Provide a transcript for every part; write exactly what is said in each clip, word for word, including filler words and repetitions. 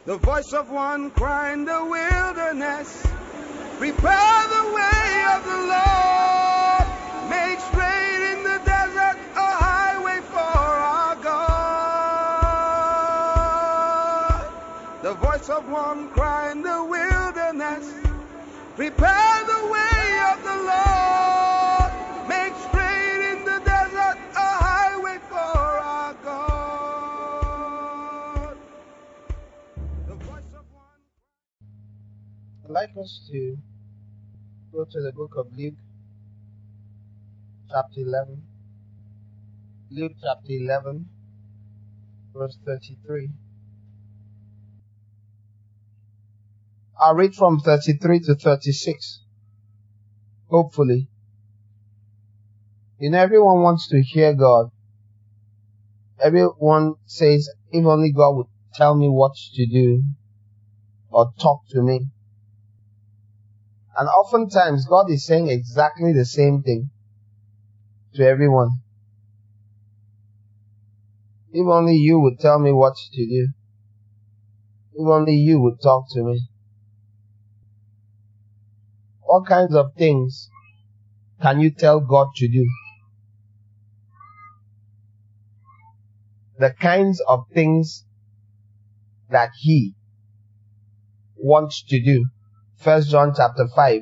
The voice of one crying in the wilderness, prepare the way of the Lord, make straight in the desert a highway for our God. The voice of one crying in the wilderness, prepare the way of the Lord, make straight in the desert a highway for our God. The voice of one. I'd like us to go to the book of Luke, chapter eleven. Luke chapter eleven, verse thirty-three. I'll read from thirty-three to thirty-six. Hopefully. You know, everyone wants to hear God. Everyone says, if only God would tell me what to do or talk to me. And oftentimes, God is saying exactly the same thing to everyone. If only you would tell me what to do. If only you would talk to me. What kinds of things can you tell God to do? The kinds of things that He wants to do. First John chapter five.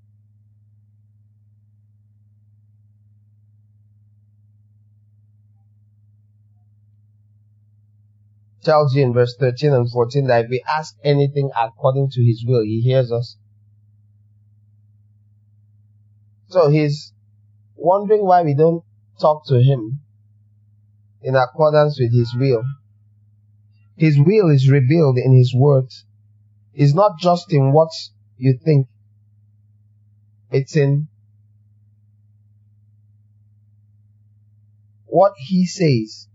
Tells you in verse thirteen and fourteen that if we ask anything according to His will, He hears us. So He's wondering why we don't talk to Him in accordance with His will. His will is revealed in His words. It's not just in what you think. It's in what He says.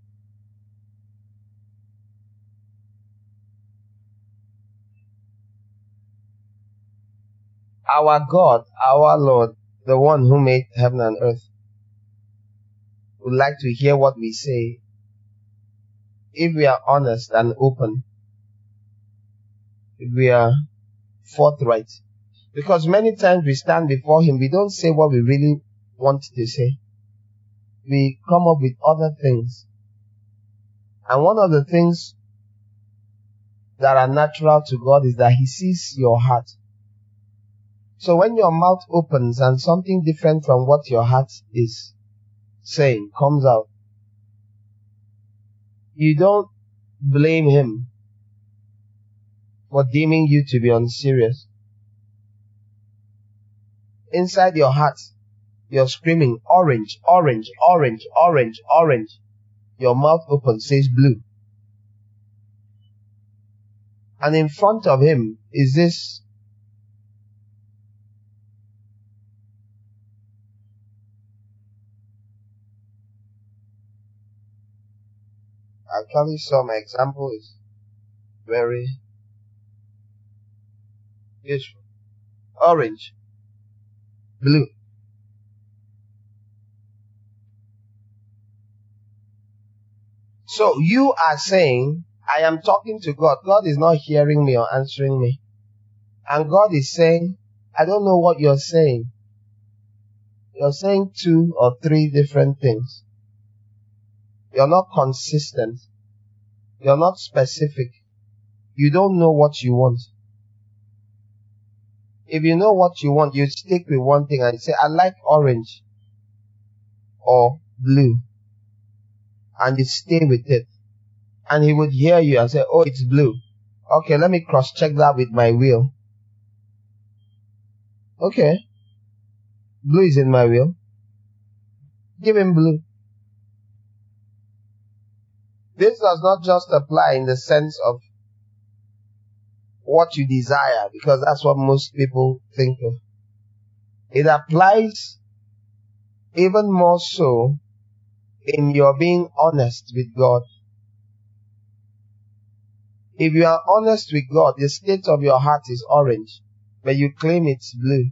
Our God, our Lord, the one who made heaven and earth, would like to hear what we say if we are honest and open, if we are forthright. Because many times we stand before Him, we don't say what we really want to say. We come up with other things. And one of the things that are natural to God is that He sees your heart. So when your mouth opens and something different from what your heart is saying comes out, you don't blame Him for deeming you to be unserious. Inside your heart, you're screaming, orange, orange, orange, orange, orange. Your mouth open, says blue. And in front of Him is this Actually, some example is very useful. Orange, blue. So you are saying, I am talking to God. God is not hearing me or answering me. And God is saying, I don't know what you're saying. You're saying two or three different things. You're not consistent. You're not specific. You don't know what you want. If you know what you want, you stick with one thing and say, I like orange or blue. And you stay with it. And He would hear you and say, oh, it's blue. Okay, let me cross-check that with my will. Okay. Blue is in my will. Give Him blue. This does not just apply in the sense of what you desire, because that's what most people think of. It applies even more so in your being honest with God. If you are honest with God, the state of your heart is orange, but you claim it's blue.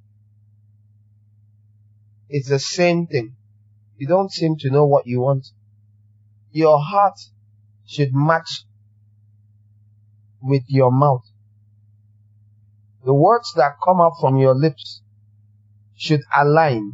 It's the same thing. You don't seem to know what you want. Your heart should match with your mouth. The words that come out from your lips should align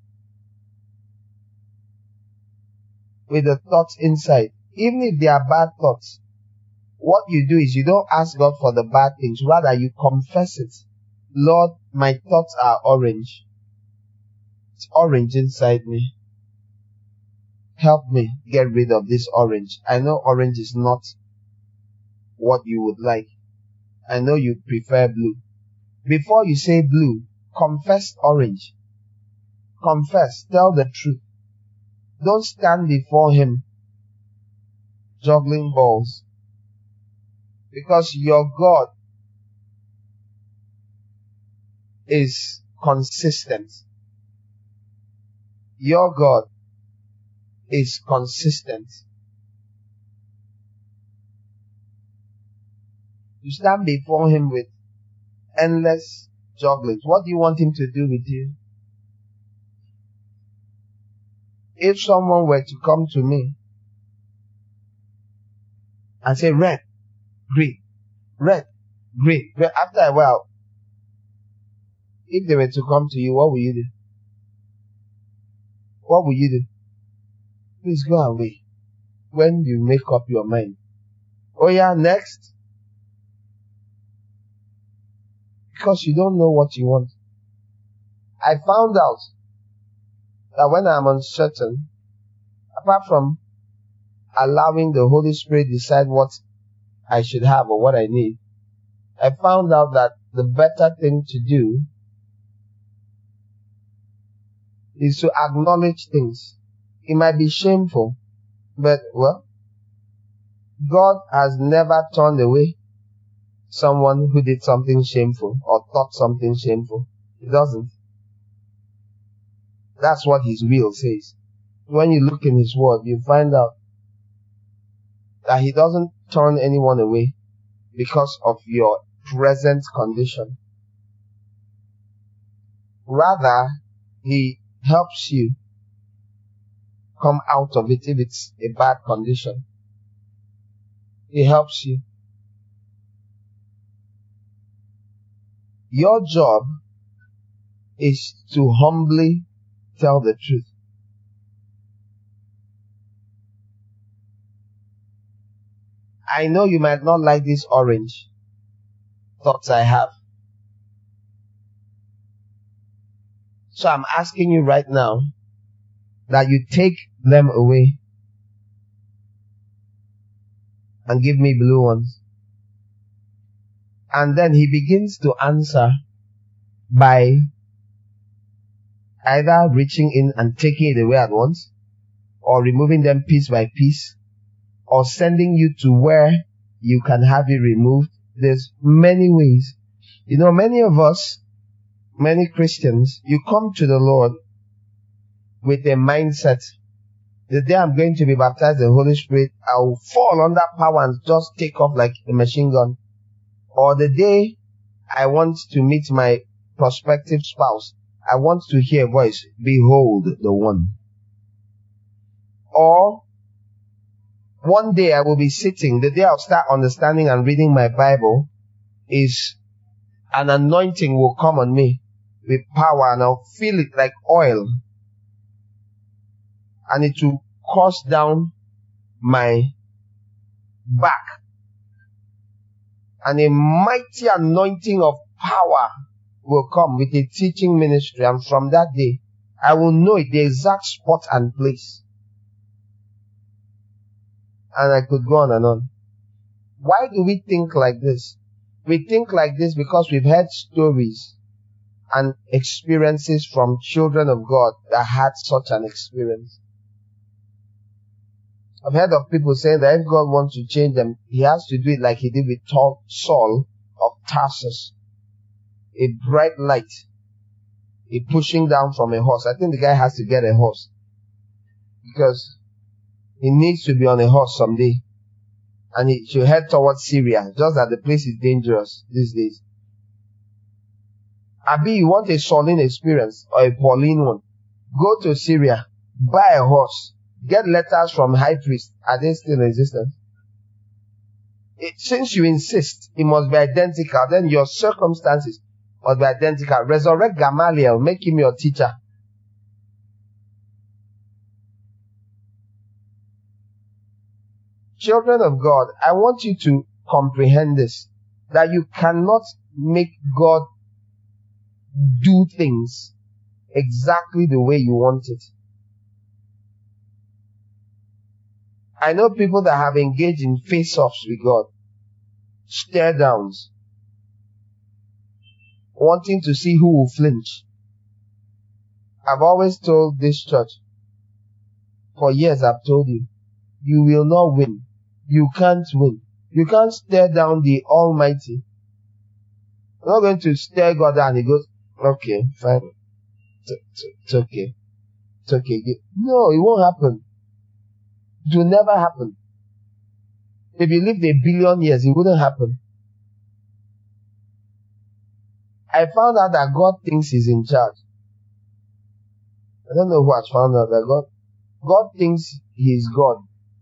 with the thoughts inside. Even if they are bad thoughts, what you do is you don't ask God for the bad things. Rather, you confess it. Lord, my thoughts are orange. It's orange inside me. Help me get rid of this orange. I know orange is not what you would like. I know you prefer blue. Before you say blue, confess orange. Confess. Tell the truth. Don't stand before Him juggling balls. Because your God is consistent. Your God is consistent. You stand before Him with endless jugglings. What do you want Him to do with you? If someone were to come to me and say, red, green, red, green, red, after a while, if they were to come to you, what will you do? What will you do? Please go away. When you make up your mind. Oh yeah, next. Because you don't know what you want. I found out that when I'm uncertain, apart from allowing the Holy Spirit decide what I should have or what I need, I found out that the better thing to do is to acknowledge things. It might be shameful, but well, God has never turned away someone who did something shameful or thought something shameful. He doesn't. That's what His will says. When you look in His word, you find out that He doesn't turn anyone away because of your present condition. Rather, He helps you come out of it if it's a bad condition. He helps you. Your job is to humbly tell the truth. I know you might not like these orange thoughts I have. So I'm asking you right now that you take them away and give me blue ones. And then He begins to answer by either reaching in and taking it away at once, or removing them piece by piece, or sending you to where you can have it removed. There's many ways. You know, many of us, many Christians, you come to the Lord with a mindset, the day I'm going to be baptized in the Holy Spirit, I will fall under power and just take off like a machine gun. Or the day I want to meet my prospective spouse, I want to hear a voice, behold the one. Or one day I will be sitting, the day I'll start understanding and reading my Bible, is an anointing will come on me with power, and I'll feel it like oil. And it will course down my back. And a mighty anointing of power will come with a teaching ministry. And from that day, I will know it, the exact spot and place. And I could go on and on. Why do we think like this? We think like this because we've heard stories and experiences from children of God that had such an experience. I've heard of people saying that if God wants to change them, He has to do it like He did with Saul of Tarsus. A bright light, a pushing down from a horse. I think the guy has to get a horse, because he needs to be on a horse someday. And he should head towards Syria, just that the place is dangerous these days. Abi, you want a Sauline experience or a Pauline one? Go to Syria, buy a horse, get letters from high priests. Are they still in existence? It, since you insist it must be identical, then your circumstances must be identical. Resurrect Gamaliel, make him your teacher. Children of God, I want you to comprehend this, that you cannot make God do things exactly the way you want it. I know people that have engaged in face-offs with God, stare-downs, wanting to see who will flinch. I've always told this church, for years I've told you, you will not win. You can't win. You can't stare down the Almighty. You're not going to stare God down. He goes, okay, fine. It's, it's, it's okay. It's okay. No, it won't happen. It will never happen. If you lived a billion years, it wouldn't happen. I found out that God thinks He's in charge. I don't know who has found out that God, God thinks He is God.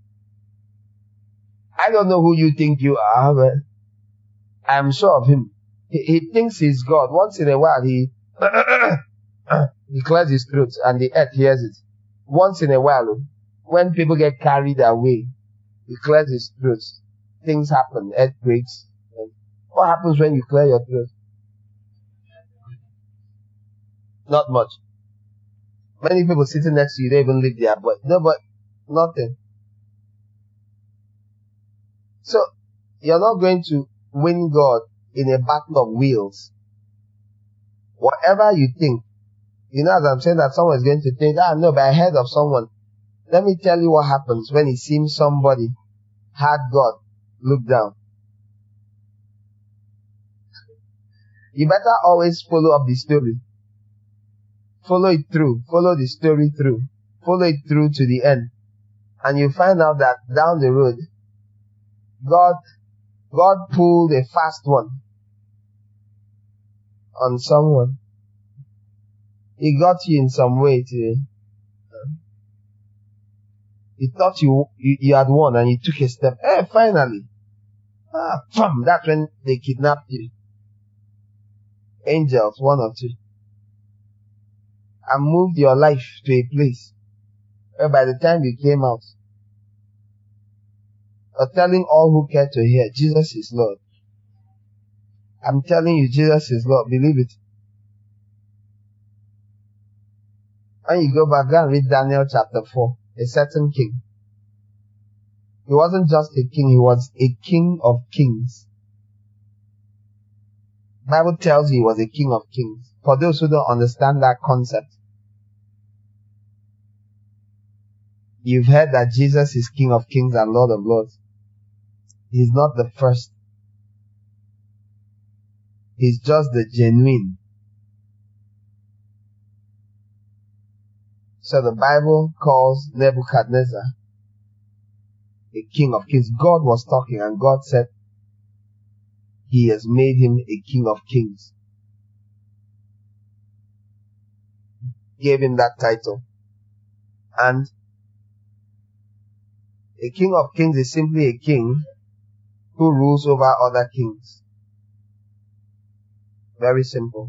I don't know who you think you are, but I'm sure of Him. He, he thinks He's God. Once in a while, He, He clears His throat and the earth hears it. Once in a while, when people get carried away, He clears His throat. Things happen, earthquakes. What happens when you clear your throat? Not much. Many people sitting next to you, they even live there, but no, but nothing. So, you're not going to win God in a battle of wills. Whatever you think, you know, as I'm saying that someone is going to think, ah, no, but I heard of someone. Let me tell you what happens when it seems somebody had God look down. You better always follow up the story. Follow it through. Follow the story through. Follow it through to the end. And you find out that down the road, God, God pulled a fast one on someone. He got you in some way to, uh, he thought you, you, you had won and you took a step. Eh, finally. Ah, bam, that's when they kidnapped you. Angels, one or two. And moved your life to a place where by the time you came out, you're telling all who care to hear, Jesus is Lord. I'm telling you, Jesus is Lord. Believe it. When you go back and read Daniel chapter four, a certain king. He wasn't just a king, he was a king of kings. The Bible tells you he was a king of kings. For those who don't understand that concept, you've heard that Jesus is King of Kings and Lord of Lords. He's not the first. He's just the genuine. So the Bible calls Nebuchadnezzar a King of Kings. God was talking and God said, He has made him a King of Kings. Gave him that title. And a King of Kings is simply a king who rules over other kings. Very simple.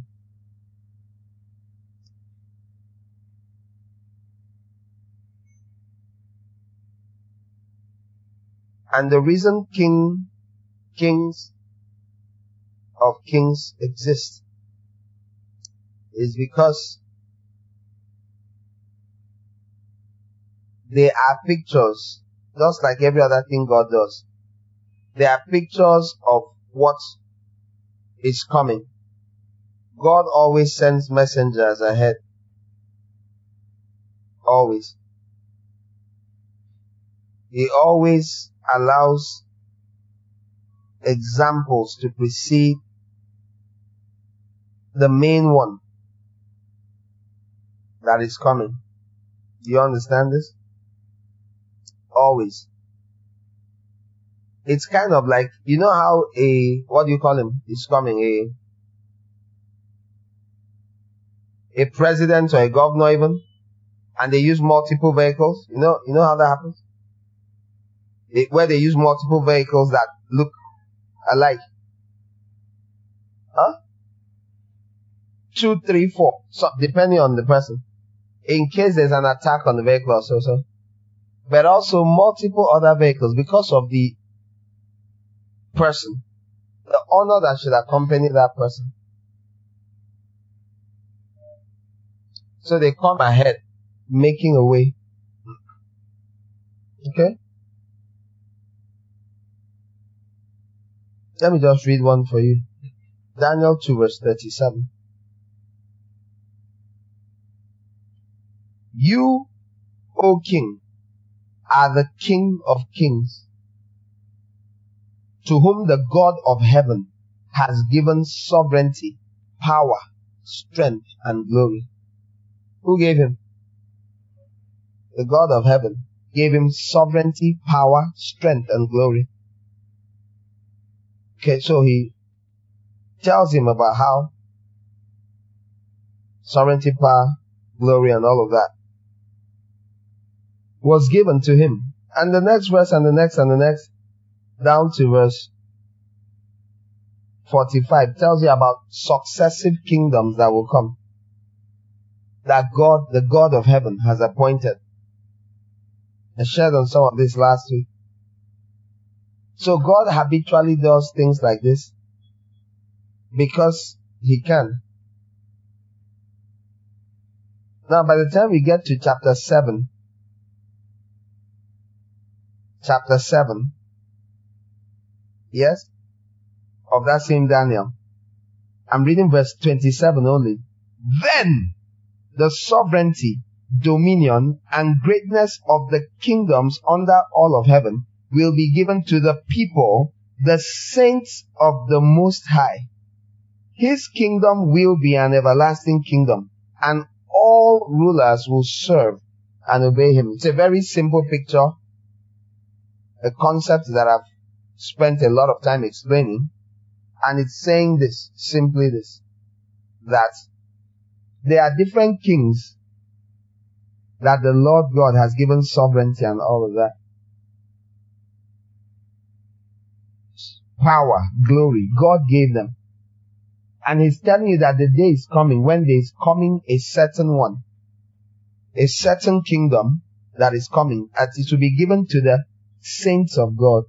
And the reason king, kings of kings exist is because they are pictures, just like every other thing God does. They are pictures of what is coming. God always sends messengers ahead. Always. He always allows examples to precede the main one that is coming. Do you understand this? Always. It's kind of like, you know how a, what do you call him? Is coming, a, a president or a governor even, and they use multiple vehicles. You know, you know how that happens? It, where they use multiple vehicles that look alike. Huh? Two, three, four. So, depending on the person. In case there's an attack on the vehicle or so, so. But also multiple other vehicles because of the person. The honor that should accompany that person. So they come ahead, making a way. Okay? Let me just read one for you. Daniel two verse thirty-seven. You, O King, are the King of kings, to whom the God of heaven has given sovereignty, power, strength, and glory. Who gave him? The God of heaven gave him sovereignty, power, strength, and glory. Okay, so he tells him about how sovereignty, power, glory, and all of that was given to him. And the next verse, and the next, and the next, down to verse forty-five, tells you about successive kingdoms that will come, that God, the God of heaven, has appointed. I shared on some of this last week. So God habitually does things like this because He can. Now, by the time we get to chapter seven, chapter seven, yes, of that same Daniel, I'm reading verse twenty-seven only. Then the sovereignty, dominion, and greatness of the kingdoms under all of heaven will be given to the people, the saints of the Most High. His kingdom will be an everlasting kingdom, and all rulers will serve and obey him. It's a very simple picture, a concept that I've spent a lot of time explaining, and it's saying this, simply this, that there are different kings that the Lord God has given sovereignty and all of that. Power, glory, God gave them. And He's telling you that the day is coming when there is coming a certain one, a certain kingdom that is coming, and it will be given to the saints of God.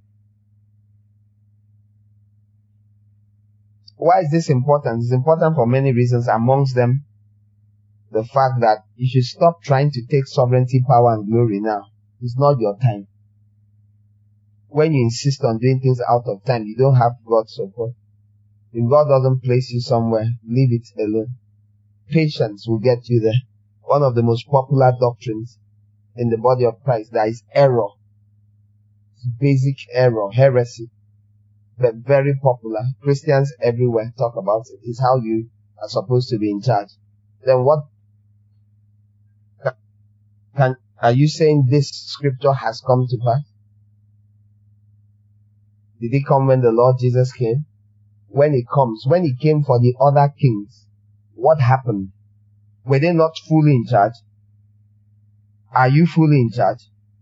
Why is this important? It's important for many reasons, amongst them the fact that you should stop trying to take sovereignty, power, and glory now. It's not your time. When you insist on doing things out of time, you don't have God's support. If God doesn't place you somewhere, leave it alone. Patience will get you there. One of the most popular doctrines in the body of Christ, there is error. It's basic error, heresy. But very popular. Christians everywhere talk about it. It's how you are supposed to be in charge. Then what? Can, are you saying this scripture has come to pass? Did it come when the Lord Jesus came? When He comes, when He came for the other kings, what happened? Were they not fully in charge? Are you fully in charge?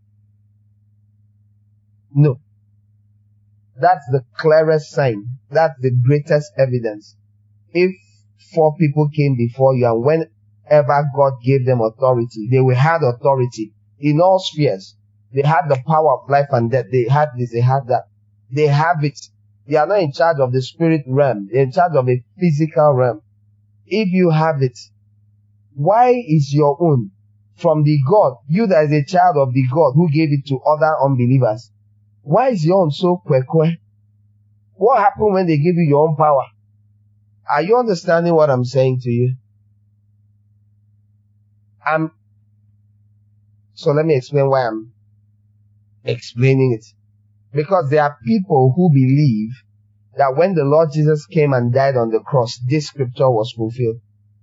No. That's the clearest sign. That's the greatest evidence. If four people came before you and whenever God gave them authority, they had authority in all spheres. They had the power of life and death. They had this, they had that. They have it. They are not in charge of the spirit realm. They're in charge of a physical realm. If you have it, why is your own from the God, you that is a child of the God who gave it to other unbelievers, why is your own so kwekwe? What happened when they give you your own power? Are you understanding what I'm saying to you? I'm, so let me explain why I'm explaining it. Because there are people who believe that when the Lord Jesus came and died on the cross, this scripture was fulfilled.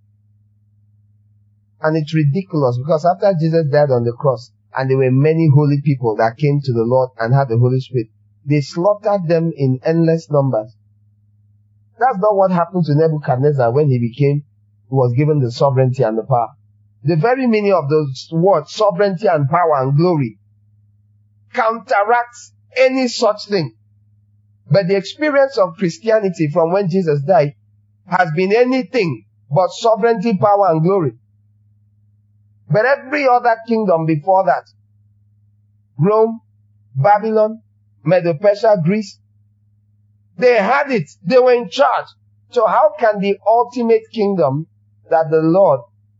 And it's ridiculous because after Jesus died on the cross, and there were many holy people that came to the Lord and had the Holy Spirit, they slaughtered them in endless numbers. That's not what happened to Nebuchadnezzar when he became, he was given the sovereignty and the power. The very meaning of those words, sovereignty and power and glory, counteracts any such thing. But the experience of Christianity from when Jesus died has been anything but sovereignty, power, and glory. But every other kingdom before that, Rome, Babylon, Medo-Persia, Greece, they had it. They were in charge. So how can the ultimate kingdom that the Lord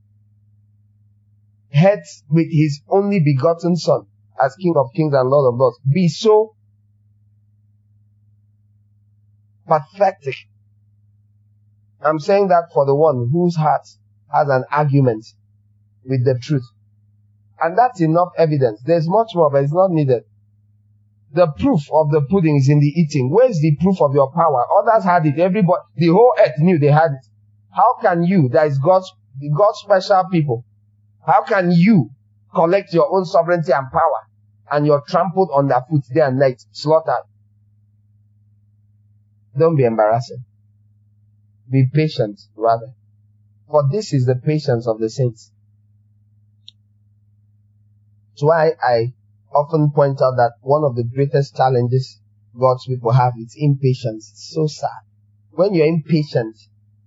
heads with his only begotten Son as King of Kings and Lord of Lords be so pathetic? I'm saying that for the one whose heart has an argument with the truth. And that's enough evidence. There's much more, but it's not needed. The proof of the pudding is in the eating. Where's the proof of your power? Others had it. Everybody, the whole earth knew they had it. How can you, that is God's, God's special people, how can you collect your own sovereignty and power and you're trampled underfoot day and night, slaughtered? Don't be embarrassing. Be patient, rather. For this is the patience of the saints. That's why I often point out that one of the greatest challenges God's people have is impatience. It's so sad. When you're impatient,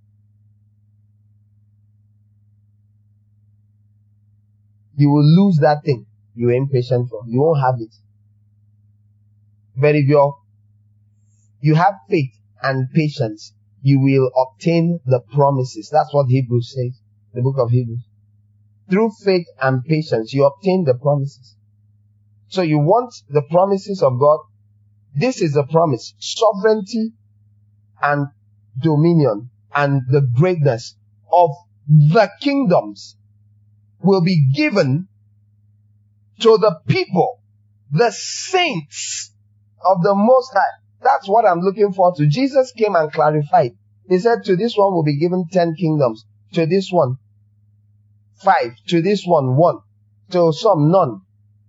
you will lose that thing you're impatient for. You won't have it. But if you're, you have faith and patience, you will obtain the promises. That's what Hebrews says, the book of Hebrews. Through faith and patience, you obtain the promises. So you want the promises of God. This is the promise. Sovereignty and dominion and the greatness of the kingdoms will be given to the people, the saints of the Most High. That's what I'm looking for to. Jesus came and clarified. He said, to this one will be given ten kingdoms. To this one, five. To this one, one. To some, none.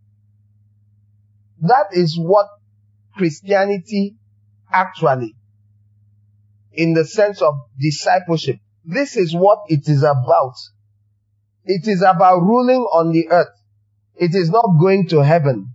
That is what Christianity actually, in the sense of discipleship, this is what it is about. It is about ruling on the earth. It is not going to heaven.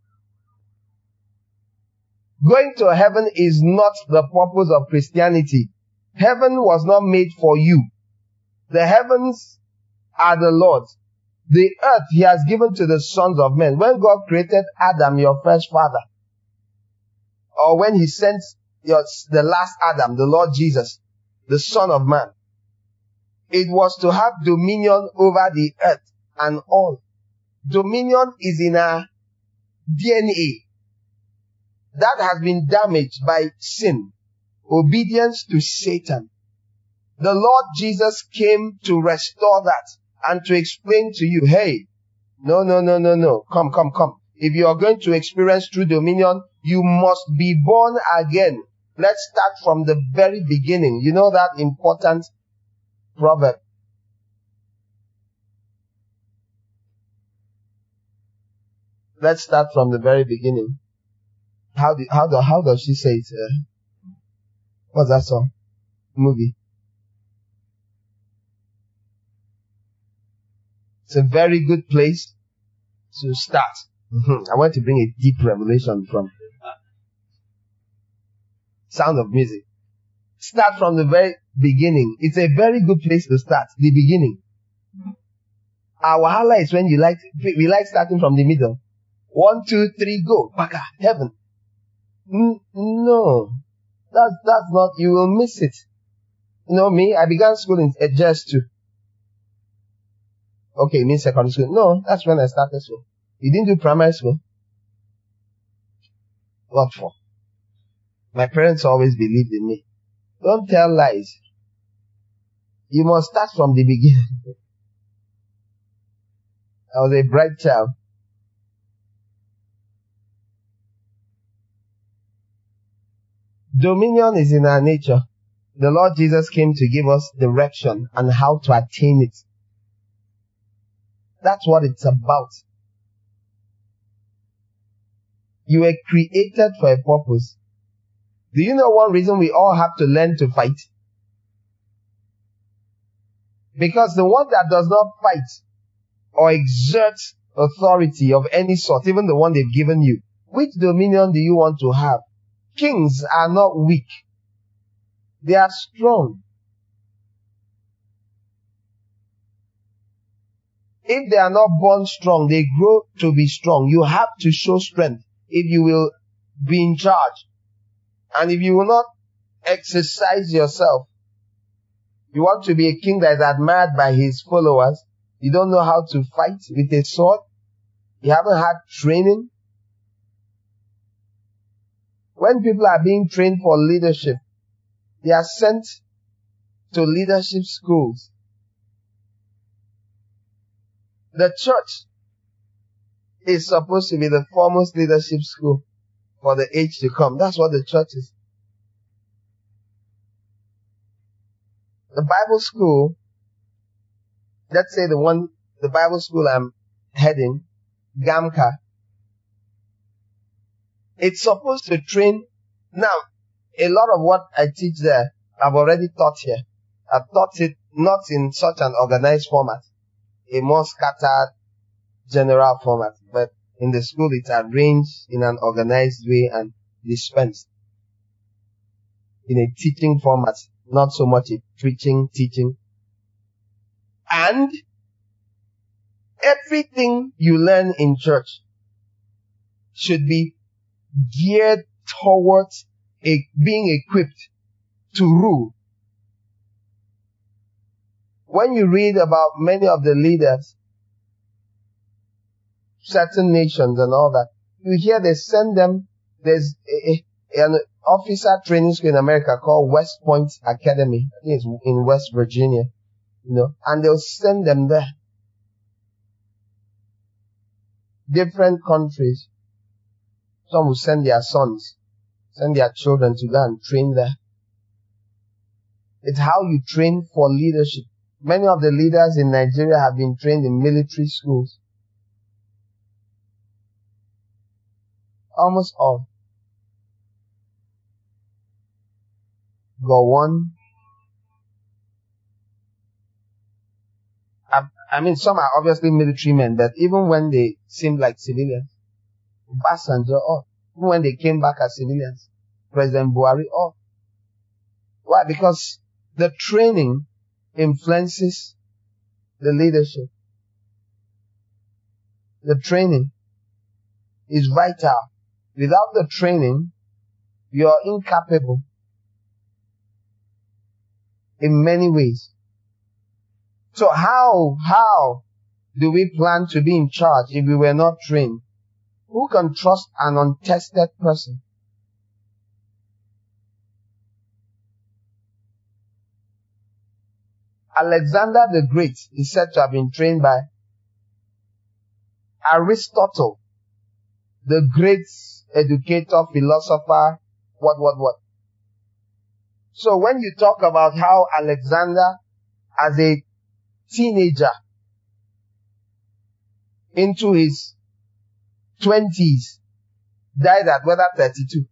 Going to heaven is not the purpose of Christianity. Heaven was not made for you. The heavens are the Lord's. The earth he has given to the sons of men. When God created Adam, your first father, or when he sent your, the last Adam, the Lord Jesus, the Son of Man, it was to have dominion over the earth and all. Dominion is in our D N A. That has been damaged by sin, obedience to Satan. The Lord Jesus came to restore that and to explain to you, hey, no, no, no, no, no, come, come, come. If you are going to experience true dominion, you must be born again. Let's start from the very beginning. You know that important proverb. Let's start from the very beginning. How do, how do, how does she say it? Uh, what's that song? Movie. It's a very good place to start. Mm-hmm. I want to bring a deep revelation from Sound of Music. Start from the very beginning. It's a very good place to start. The beginning. Our wahala is when you like, we like starting from the middle. One, two, three, go. Baka, heaven. N- no. That's, that's not, you will miss it. You know me, I began school in Edges too. Okay, you mean secondary school? No, that's when I started school. You didn't do primary school? What for? My parents always believed in me. Don't tell lies. You must start from the beginning. I was a bright child. Dominion is in our nature. The Lord Jesus came to give us direction on how to attain it. That's what it's about. You were created for a purpose. Do you know one reason we all have to learn to fight? Because the one that does not fight or exert authority of any sort, even the one they've given you, Which dominion do you want to have? Kings are not weak. They are strong. If they are not born strong, they grow to be strong. You have to show strength if you will be in charge. And if you will not exercise yourself, you want to be a king that is admired by his followers. You don't know how to fight with a sword. You haven't had training. When people are being trained for leadership, they are sent to leadership schools. The church is supposed to be the foremost leadership school for the age to come. That's what the church is. The Bible school, let's say the one, the Bible school I'm heading, Gamka, it's supposed to train. Now, a lot of what I teach there, I've already taught here. I've taught it not in such an organized format, a more scattered, general format, but in the school it's arranged in an organized way and dispensed in a teaching format, not so much a preaching, teaching. And everything you learn in church should be geared towards a, being equipped to rule. When you read about many of the leaders, certain nations and all that, you hear they send them, there's a, a, an officer training school in America called West Point Academy. I think it's in West Virginia, you know, and they'll send them there. Different countries. Some will send their sons, send their children to go and train there. It's how you train for leadership. Many of the leaders in Nigeria have been trained in military schools. Almost all. Gowon. I, I mean, some are obviously military men, but even when they seemed like civilians, Obasanjo, all. Even when they came back as civilians, President Buhari, all. Why? Because the training influences the leadership. The training is vital. Without the training, you are incapable in many ways. So how, how do we plan to be in charge if we were not trained? Who can trust an untested person? Alexander the Great is said to have been trained by Aristotle, the great educator, philosopher, what, what, what. So when you talk about how Alexander, as a teenager, into his twenties, died at whether thirty-two,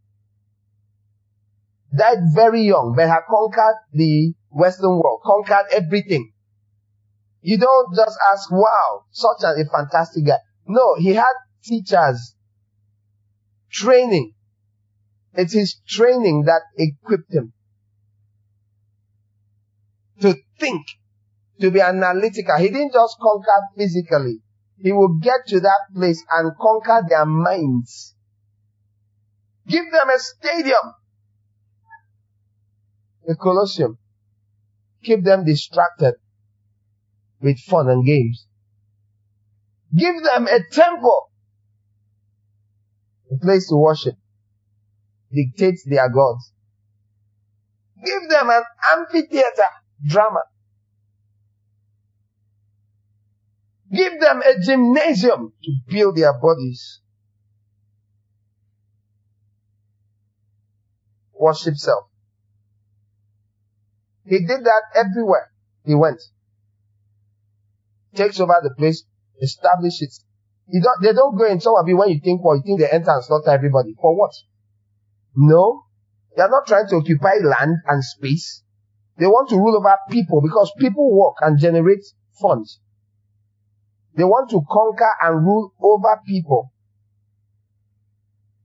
died very young, but had conquered the Western world, conquered everything. You don't just ask, wow, such a, a fantastic guy. No, he had teachers, training. It's his training that equipped him to think, to be analytical. He didn't just conquer physically. He will get to that place and conquer their minds. Give them a stadium, a Colosseum. Keep them distracted with fun and games. Give them a temple, a place to worship, dictate their gods. Give them an amphitheater, drama. Give them a gymnasium to build their bodies. Worship self. He did that everywhere he went. Takes over the place, establishes. You don't, they don't go in. Some of you, when you think, well, you think they enter and slaughter everybody. For what? No. They are not trying to occupy land and space. They want to rule over people because people work and generate funds. They want to conquer and rule over people.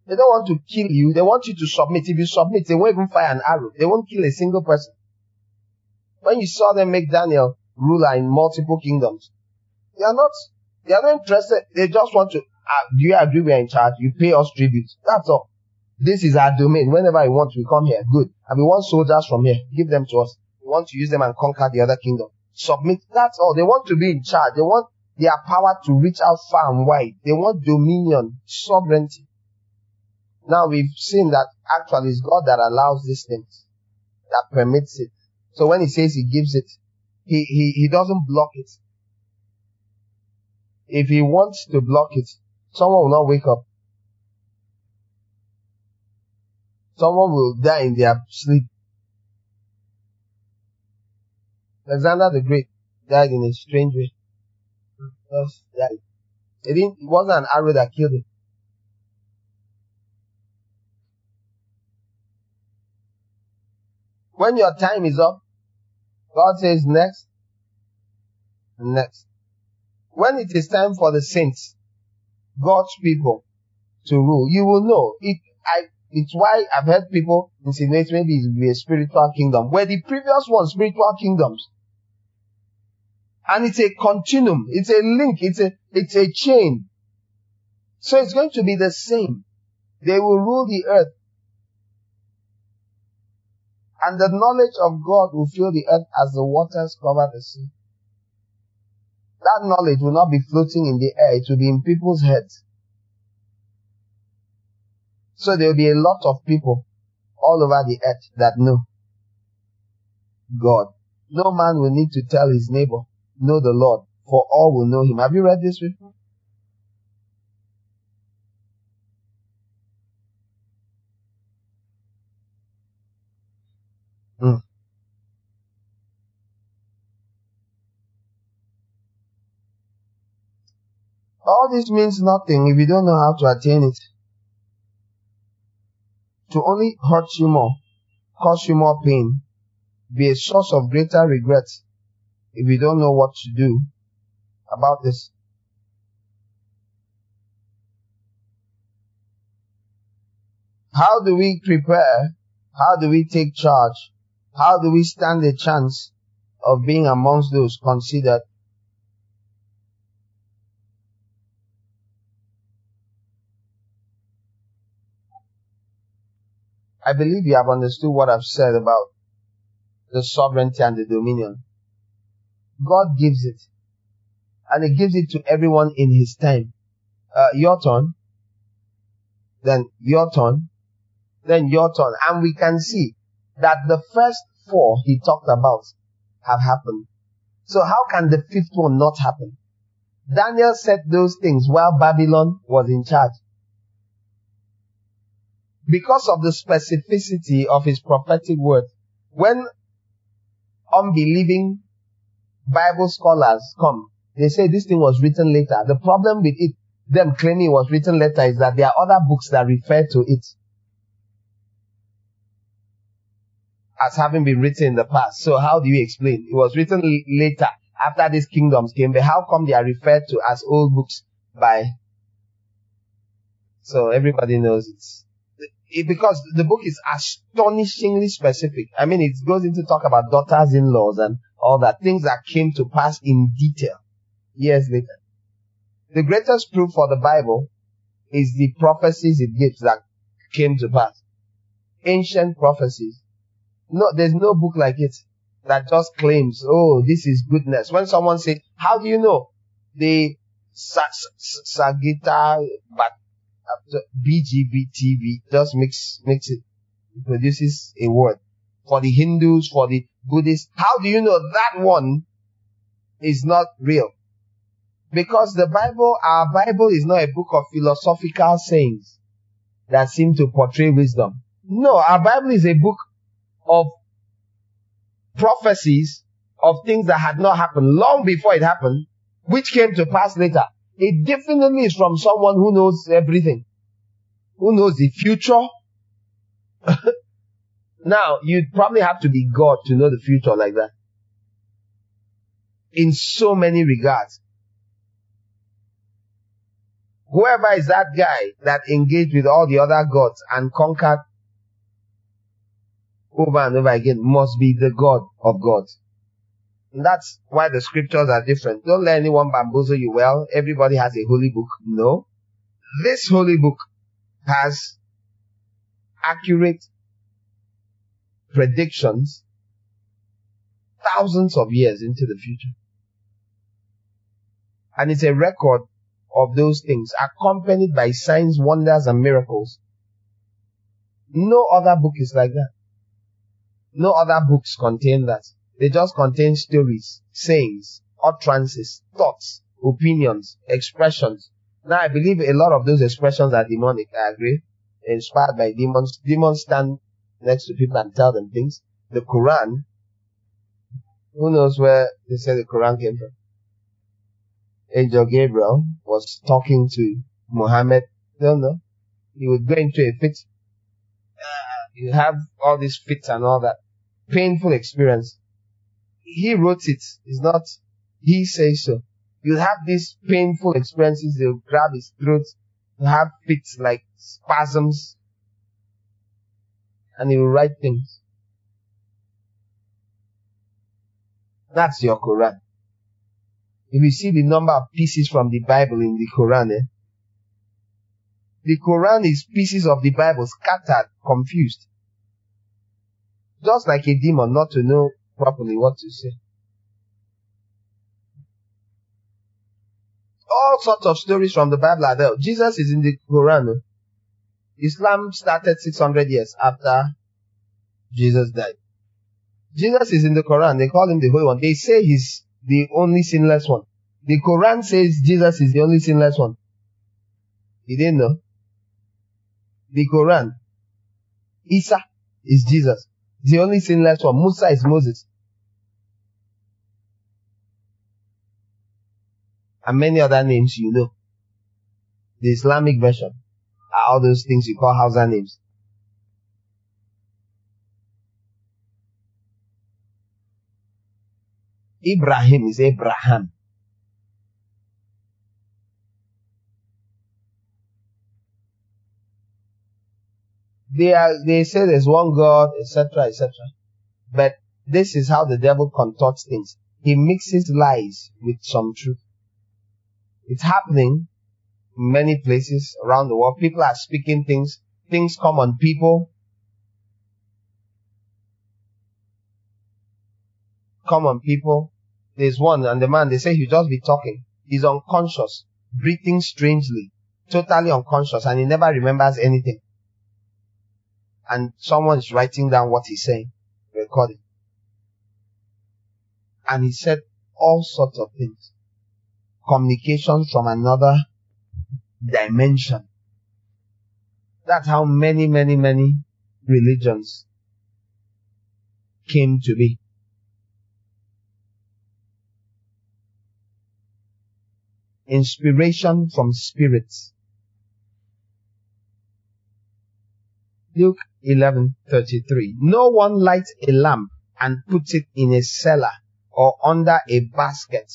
They don't want to kill you. They want you to submit. If you submit, they won't even fire an arrow. They won't kill a single person. When you saw them make Daniel ruler in multiple kingdoms, they are not, they are not interested. They just want to, uh, do you agree we are in charge? You pay us tribute. That's all. This is our domain. Whenever you want, we come here. Good. And we want soldiers from here. Give them to us. We want to use them and conquer the other kingdom. Submit. That's all. They want to be in charge. They want their power to reach out far and wide. They want dominion, sovereignty. Now we've seen that actually it's God that allows these things, that permits it. So when he says he gives it, he, he, he doesn't block it. If he wants to block it, someone will not wake up. Someone will die in their sleep. Alexander the Great died in a strange way. Just died. It didn't, it wasn't an arrow that killed him. When your time is up, God says next, next. When it is time for the saints, God's people, to rule, you will know. It, I, it's why I've heard people insinuate maybe it will be a spiritual kingdom, where the previous one, spiritual kingdoms. And it's a continuum, it's a link, it's a, it's a chain. So it's going to be the same. They will rule the earth. And the knowledge of God will fill the earth as the waters cover the sea. That knowledge will not be floating in the air. It will be in people's heads. So there will be a lot of people all over the earth that know God. No man will need to tell his neighbor, know the Lord, for all will know him. Have you read this before? Mm. All this means nothing if you don't know how to attain it. To only hurt you more, cause you more pain, be a source of greater regret if you don't know what to do about this. How do we prepare? How do we take charge? How do we stand a chance of being amongst those considered? I believe you have understood what I've said about the sovereignty and the dominion. God gives it. And He gives it to everyone in His time. Uh, your turn. Then your turn. Then your turn. And we can see that the first four He talked about have happened. So how can the fifth one not happen? Daniel said those things while Babylon was in charge. Because of the specificity of his prophetic word, when unbelieving Bible scholars come, they say this thing was written later. The problem with it, them claiming it was written later, is that there are other books that refer to it as having been written in the past. So how do you explain? It was written l- later, after these kingdoms came, but how come they are referred to as old books by... So everybody knows it's... It, because the book is astonishingly specific. I mean, it goes into talk about daughters-in-laws and all that, things that came to pass in detail years later. The greatest proof for the Bible is the prophecies it gives that came to pass. Ancient prophecies. No, there's no book like it that just claims, oh, this is goodness. When someone says, how do you know? The Sagitta, but B G B T V just makes, makes it, it produces a word. For the Hindus, for the Buddhists, how do you know that one is not real? Because the Bible, our Bible is not a book of philosophical sayings that seem to portray wisdom. No, our Bible is a book of prophecies of things that had not happened long before it happened, which came to pass later. It definitely is from someone who knows everything, who knows the future. Now, you'd probably have to be God to know the future like that. In so many regards. Whoever is that guy that engaged with all the other gods and conquered over and over again must be the God of gods. And that's why the scriptures are different. Don't let anyone bamboozle you. Well, everybody has a holy book. No. This holy book has accurate predictions thousands of years into the future. And it's a record of those things, accompanied by signs, wonders, and miracles. No other book is like that. No other books contain that. They just contain stories, sayings, utterances, thoughts, opinions, expressions. Now, I believe a lot of those expressions are demonic. I agree. Inspired by demons. Demons stand next to people and tell them things. The Quran, who knows where they say the Quran came from? Angel Gabriel was talking to Muhammad. Don't know. He would go into a fit. Uh, you have all these fits and all that. Painful experience. He wrote it. It's not, he says so. You have these painful experiences. They'll grab his throat. You have fits like spasms. And he will write things. That's your Quran. If you see the number of pieces from the Bible in the Quran, eh? The Quran is pieces of the Bible scattered, confused. Just like a demon, not to know properly what to say. All sorts of stories from the Bible are there. Jesus is in the Quran. Eh? Islam started six hundred years after Jesus died. Jesus is in the Quran. They call him the Holy One. They say he's the only sinless one. The Quran says Jesus is the only sinless one. You didn't know? The Quran. Isa is Jesus. The only sinless one. Musa is Moses. And many other names you know. The Islamic version are all those things you call Hausa names. Ibrahim is Abraham. They are, they say there's one God, et cetera, et cetera. But this is how the devil contorts things. He mixes lies with some truth. It's happening in many places around the world. People are speaking things. Things come on people. Come on people. There's one, and the man, they say he'll just be talking. He's unconscious, breathing strangely, totally unconscious, and he never remembers anything. And someone is writing down what he's saying, recording. And he said all sorts of things. Communication from another dimension. That's how many, many, many religions came to be. Inspiration from spirits. Luke eleven thirty-three. No one lights a lamp and puts it in a cellar or under a basket.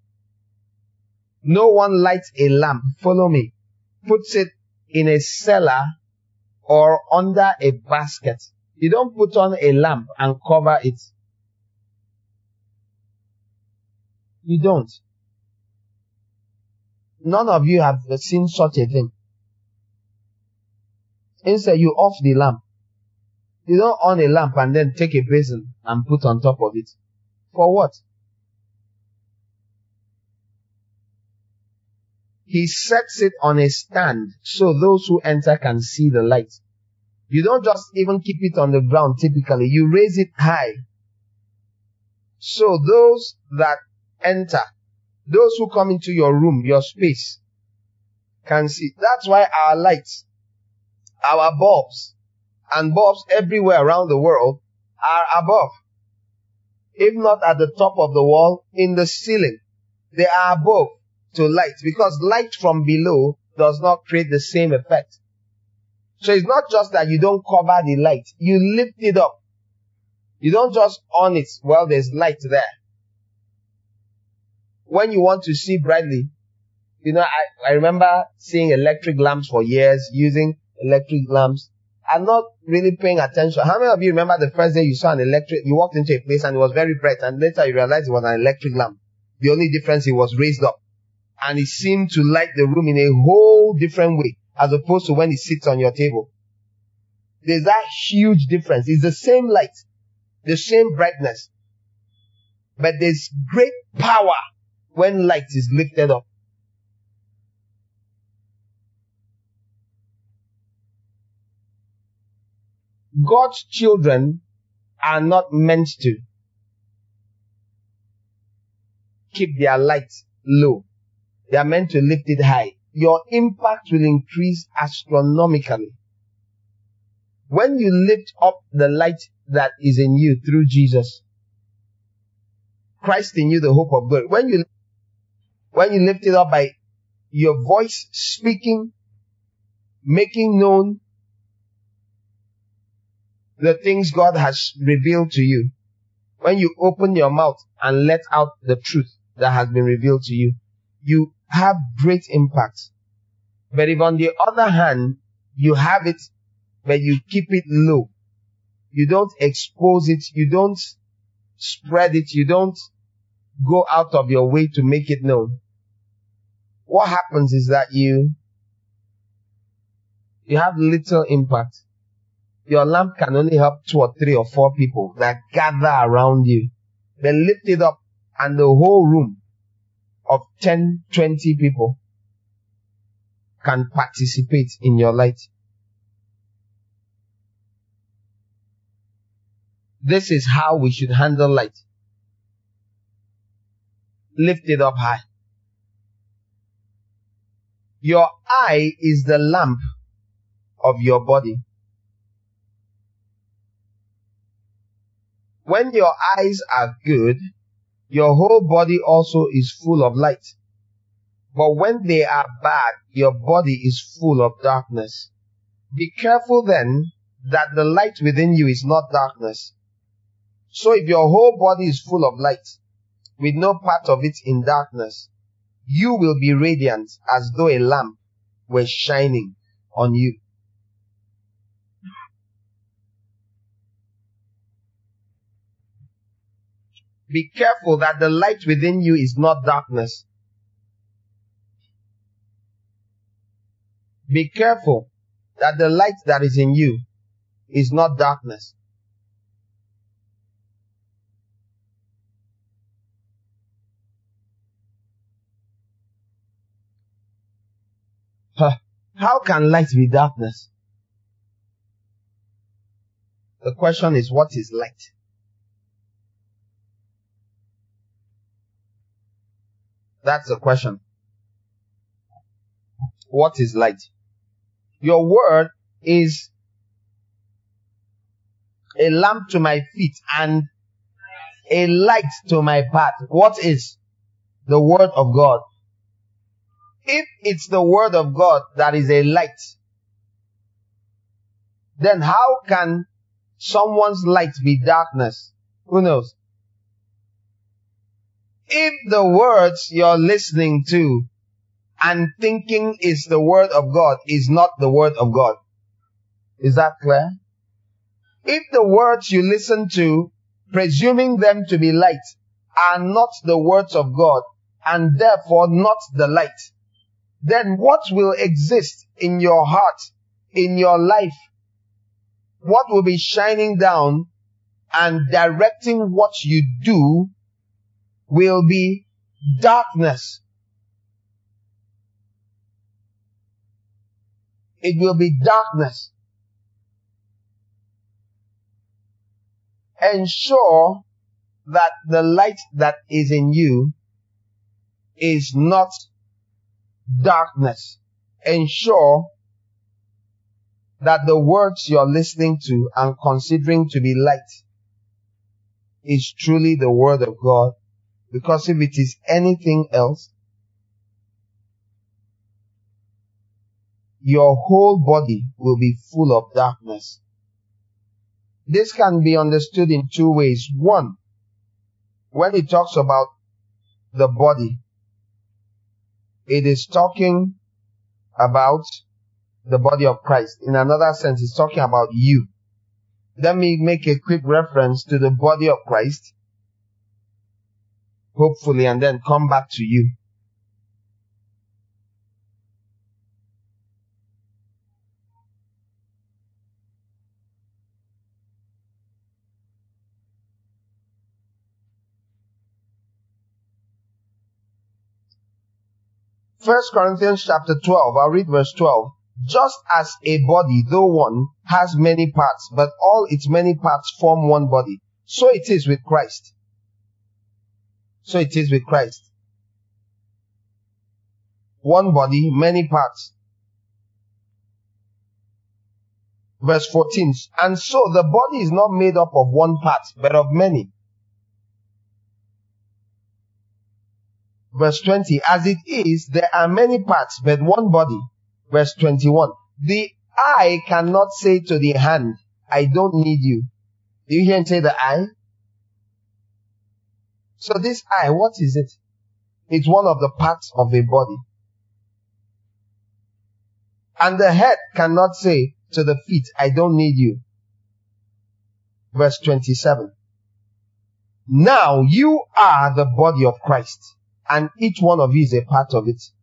No one lights a lamp, follow me, puts it in a cellar or under a basket. You don't put on a lamp and cover it. You don't. None of you have seen such a thing. Instead, you off the lamp. You don't on a lamp and then take a basin and put on top of it. For what? He sets it on a stand so those who enter can see the light. You don't just even keep it on the ground typically. You raise it high. So those that enter, those who come into your room, your space, can see. That's why our lights, our bulbs, and bulbs everywhere around the world are above. If not at the top of the wall, in the ceiling, they are above to light, because light from below does not create the same effect. So it's not just that you don't cover the light, you lift it up. You don't just on it, well, there's light there. When you want to see brightly, You know, I, I remember seeing electric lamps for years, using electric lamps, and not really paying attention. How many of you remember the first day you saw an electric, you walked into a place and it was very bright, and later you realized it was an electric lamp. The only difference, it was raised up. And it seemed to light the room in a whole different way, as opposed to when it sits on your table. There's that huge difference. It's the same light, the same brightness. But there's great power when light is lifted up. God's children are not meant to keep their light low. They are meant to lift it high. Your impact will increase astronomically. When you lift up the light that is in you through Jesus, Christ in you, the hope of glory. When you, when you lift it up by your voice speaking, making known the things God has revealed to you. When you open your mouth and let out the truth that has been revealed to you, you have great impact. But if on the other hand, you have it, but you keep it low, you don't expose it, you don't spread it, you don't go out of your way to make it known, what happens is that you, you have little impact. Your lamp can only help two or three or four people that gather around you. Then lift it up and the whole room of ten, twenty people can participate in your light. This is how we should handle light. Lift it up high. Your eye is the lamp of your body. When your eyes are good, your whole body also is full of light. But when they are bad, your body is full of darkness. Be careful then that the light within you is not darkness. So if your whole body is full of light, with no part of it in darkness, you will be radiant as though a lamp were shining on you. Be careful that the light within you is not darkness. Be careful that the light that is in you is not darkness. Huh. How can light be darkness? The question is, what is light? That's the question. What is light? Your word is a lamp to my feet and a light to my path. What is the word of God? If it's the word of God that is a light, then how can someone's light be darkness? Who knows? If the words you're listening to and thinking is the word of God is not the word of God. Is that clear? If the words you listen to, presuming them to be light, are not the words of God and therefore not the light, then what will exist in your heart, in your life? What will be shining down and directing what you do will be darkness. It will be darkness. Ensure that the light that is in you is not darkness. Ensure that the words you're listening to and considering to be light is truly the word of God. Because if it is anything else, your whole body will be full of darkness. This can be understood in two ways. One, when it talks about the body, it is talking about the body of Christ. In another sense, it's talking about you. Let me make a quick reference to the body of Christ, hopefully, and then come back to you. First Corinthians chapter twelve, I'll read verse twelve. Just as a body, though one, has many parts, but all its many parts form one body, so it is with Christ. So it is with Christ. One body, many parts. Verse fourteen. And so the body is not made up of one part, but of many. Verse twenty. As it is, there are many parts, but one body. Verse twenty-one. The eye cannot say to the hand, I don't need you. Do you hear him say the eye? So this eye, what is it? It's one of the parts of a body. And the head cannot say to the feet, I don't need you. Verse twenty-seven. Now you are the body of Christ, and each one of you is a part of it.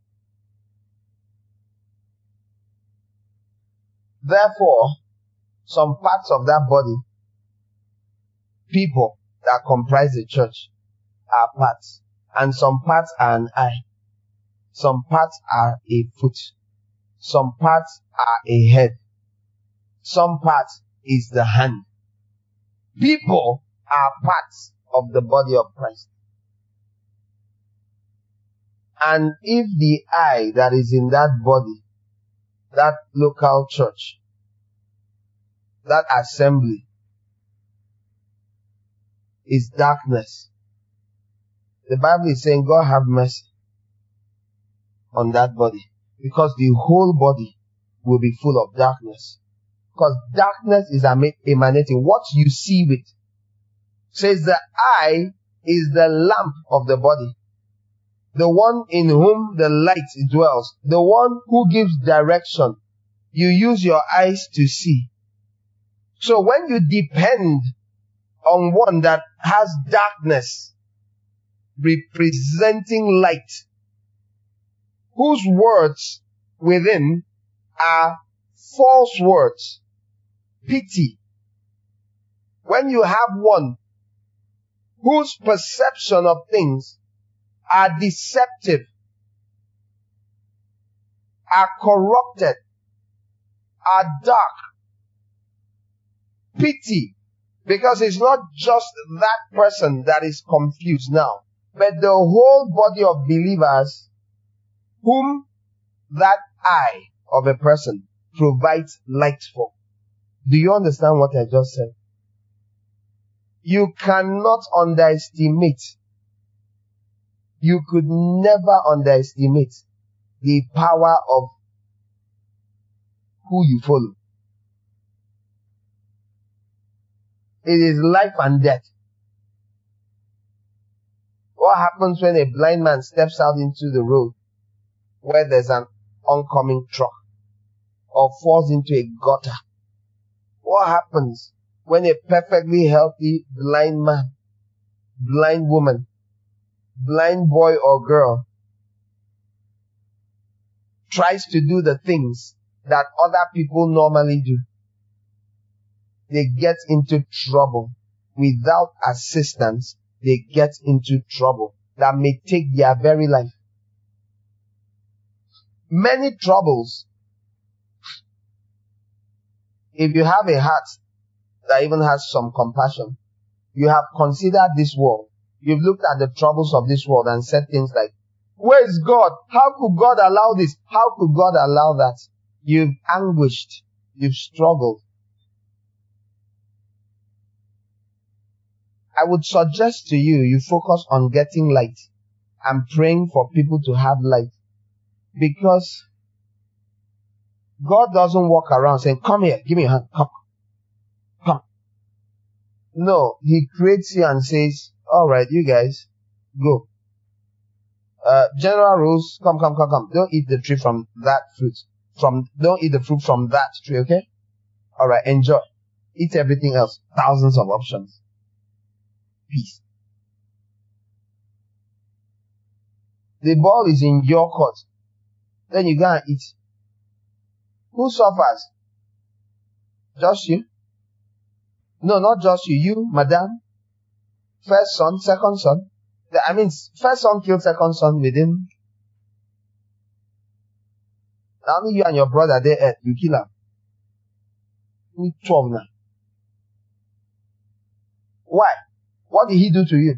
Therefore, some parts of that body, people that comprise the church, are parts. And some parts are an eye. Some parts are a foot. Some parts are a head. Some parts is the hand. People are parts of the body of Christ. And if the eye that is in that body, that local church, that assembly, is darkness, the Bible is saying God have mercy on that body, because the whole body will be full of darkness. Because darkness is emanating. What you see with, says the eye is the lamp of the body, the one in whom the light dwells, the one who gives direction. You use your eyes to see. So when you depend on one that has darkness representing light, whose words within are false words, pity. When you have one whose perception of things are deceptive, are corrupted, are dark, pity, because it's not just that person that is confused now, but the whole body of believers whom that eye of a person provides light for. Do you understand what I just said? You cannot underestimate, you could never underestimate the power of who you follow. It is life and death. What happens when a blind man steps out into the road where there's an oncoming truck, or falls into a gutter? What happens when a perfectly healthy blind man, blind woman, blind boy or girl tries to do the things that other people normally do? They get into trouble. Without assistance, they get into trouble that may take their very life. Many troubles. If you have a heart that even has some compassion, you have considered this world. You've looked at the troubles of this world and said things like, where is God? How could God allow this? How could God allow that? You've anguished. You've struggled. I would suggest to you, you focus on getting light and praying for people to have light. Because God doesn't walk around saying, come here, give me a hand, come, come. No, He creates you and says, alright, you guys, go. Uh, general rules, come, come, come, come. Don't eat the tree from that fruit. From, don't eat the fruit from that tree, okay? Alright, enjoy. Eat everything else. Thousands of options. Peace. The ball is in your court. Then you go and eat. Who suffers? Just you? No, not just you. You, madam. First son, second son. I mean, first son killed second son within. Now only you and your brother they ate. You kill him. You twelve now. Why? What did he do to you?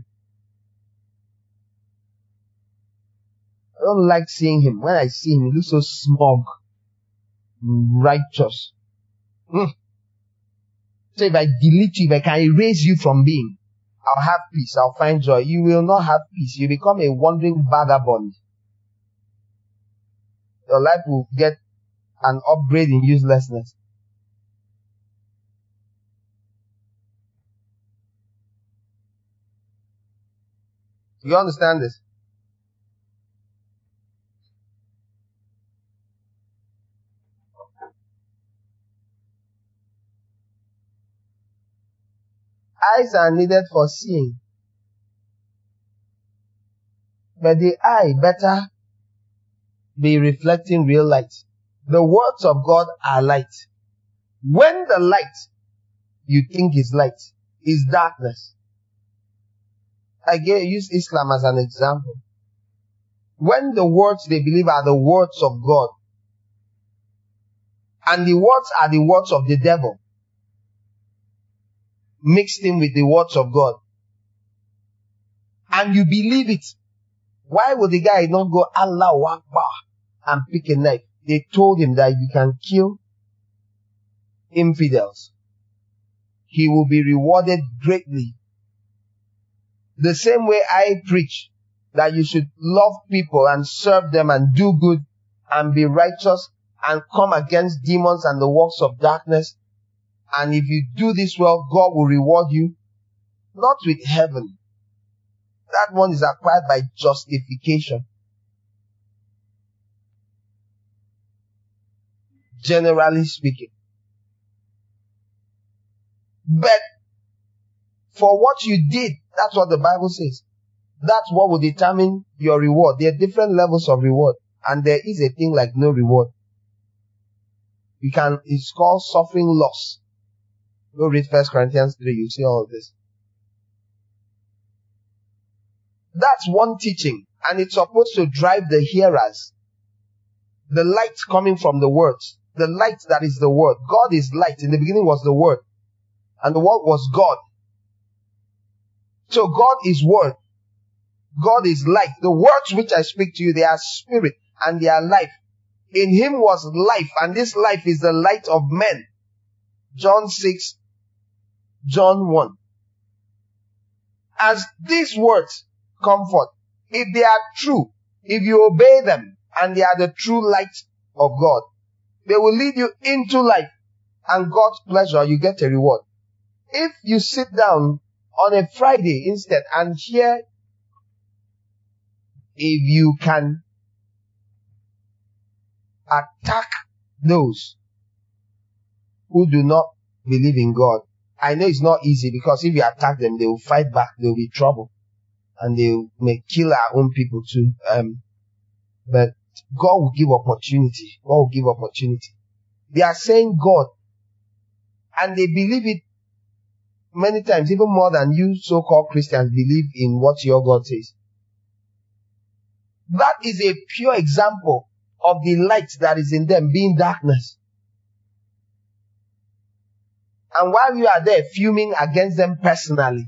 I don't like seeing him. When I see him, he looks so smug, righteous. Mm. So if I delete you, if I can erase you from being, I'll have peace, I'll find joy. You will not have peace. You become a wandering vagabond. Your life will get an upgrade in uselessness. You understand this? Eyes are needed for seeing. But the eye better be reflecting real light. The words of God are light. When the light you think is light is darkness. I use Islam as an example. When the words they believe are the words of God, and the words are the words of the devil, mixed in with the words of God, and you believe it, why would the guy not go Allahu Akbar and pick a knife? They told him that if you can kill infidels, he will be rewarded greatly. The same way I preach that you should love people and serve them and do good and be righteous and come against demons and the works of darkness. And if you do this well, God will reward you, not with heaven. That one is acquired by justification. Generally speaking. But for what you did, that's what the Bible says. That's what will determine your reward. There are different levels of reward. And there is a thing like no reward. You can, it's called suffering loss. Go read First Corinthians three, you see all of this. That's one teaching, and it's supposed to drive the hearers. The light coming from the words. The light that is the word. God is light. In the beginning was the word. And the word was God. So God is word. God is light. The words which I speak to you, they are spirit and they are life. In him was life, and this life is the light of men. John six, John one. As these words come forth, if they are true, if you obey them, and they are the true light of God, they will lead you into life and God's pleasure, you get a reward. If you sit down on a Friday instead and hear, if you can attack those who do not believe in God, I know it's not easy, because if you attack them, they will fight back, there will be trouble, and they may kill our own people too. Um, but God will give opportunity. God will give opportunity. They are saying God, and they believe it many times, even more than you so-called Christians believe in what your God says. That is a pure example of the light that is in them being darkness. And while you are there fuming against them personally,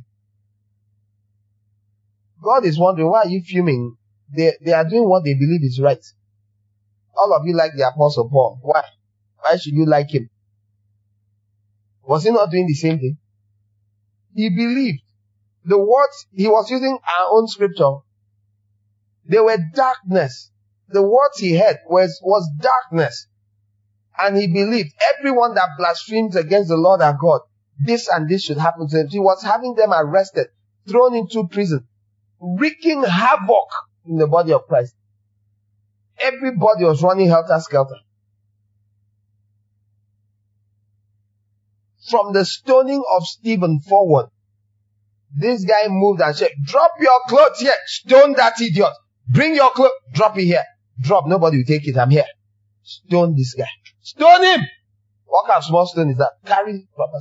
God is wondering, why are you fuming? They, they are doing what they believe is right. All of you like the Apostle Paul. Why? Why should you like him? Was he not doing the same thing? He believed. The words, he was using our own scripture. They were darkness. The words he heard was, was darkness. And he believed everyone that blasphemes against the Lord our God, this and this should happen to them. He was having them arrested, thrown into prison, wreaking havoc in the body of Christ. Everybody was running helter-skelter. From the stoning of Stephen forward, this guy moved and said, drop your clothes here. Stone that idiot. Bring your clothes. Drop it here. Drop. Nobody will take it. I'm here. Stone this guy. Stone him. What kind of small stone is that? Carry proper.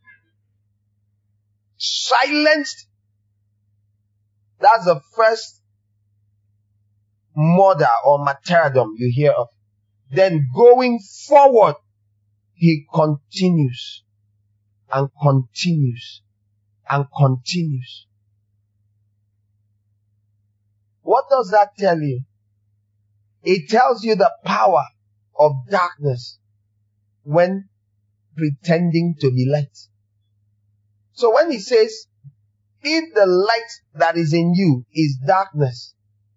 Silenced. That's the first murder or martyrdom you hear of. Then going forward, he continues and continues and continues. What does that tell you? It tells you the power of darkness when pretending to be light. So when he says, if the light that is in you is darkness,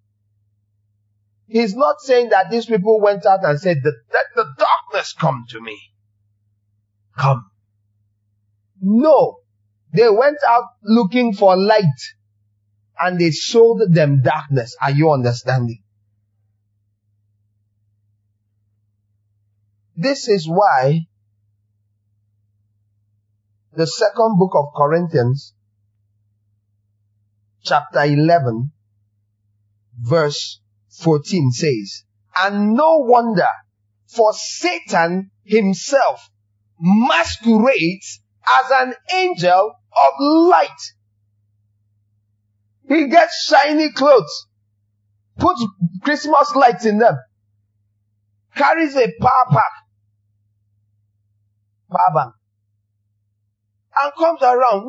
he's not saying that these people went out and said, let the darkness come to me. Come. No. They went out looking for light and they showed them darkness. Are you understanding? This is why the second book of Corinthians, chapter eleven, verse fourteen says, and no wonder, for Satan himself masquerades as an angel of light. He gets shiny clothes, puts Christmas lights in them, carries a power pack, power bank, and comes around.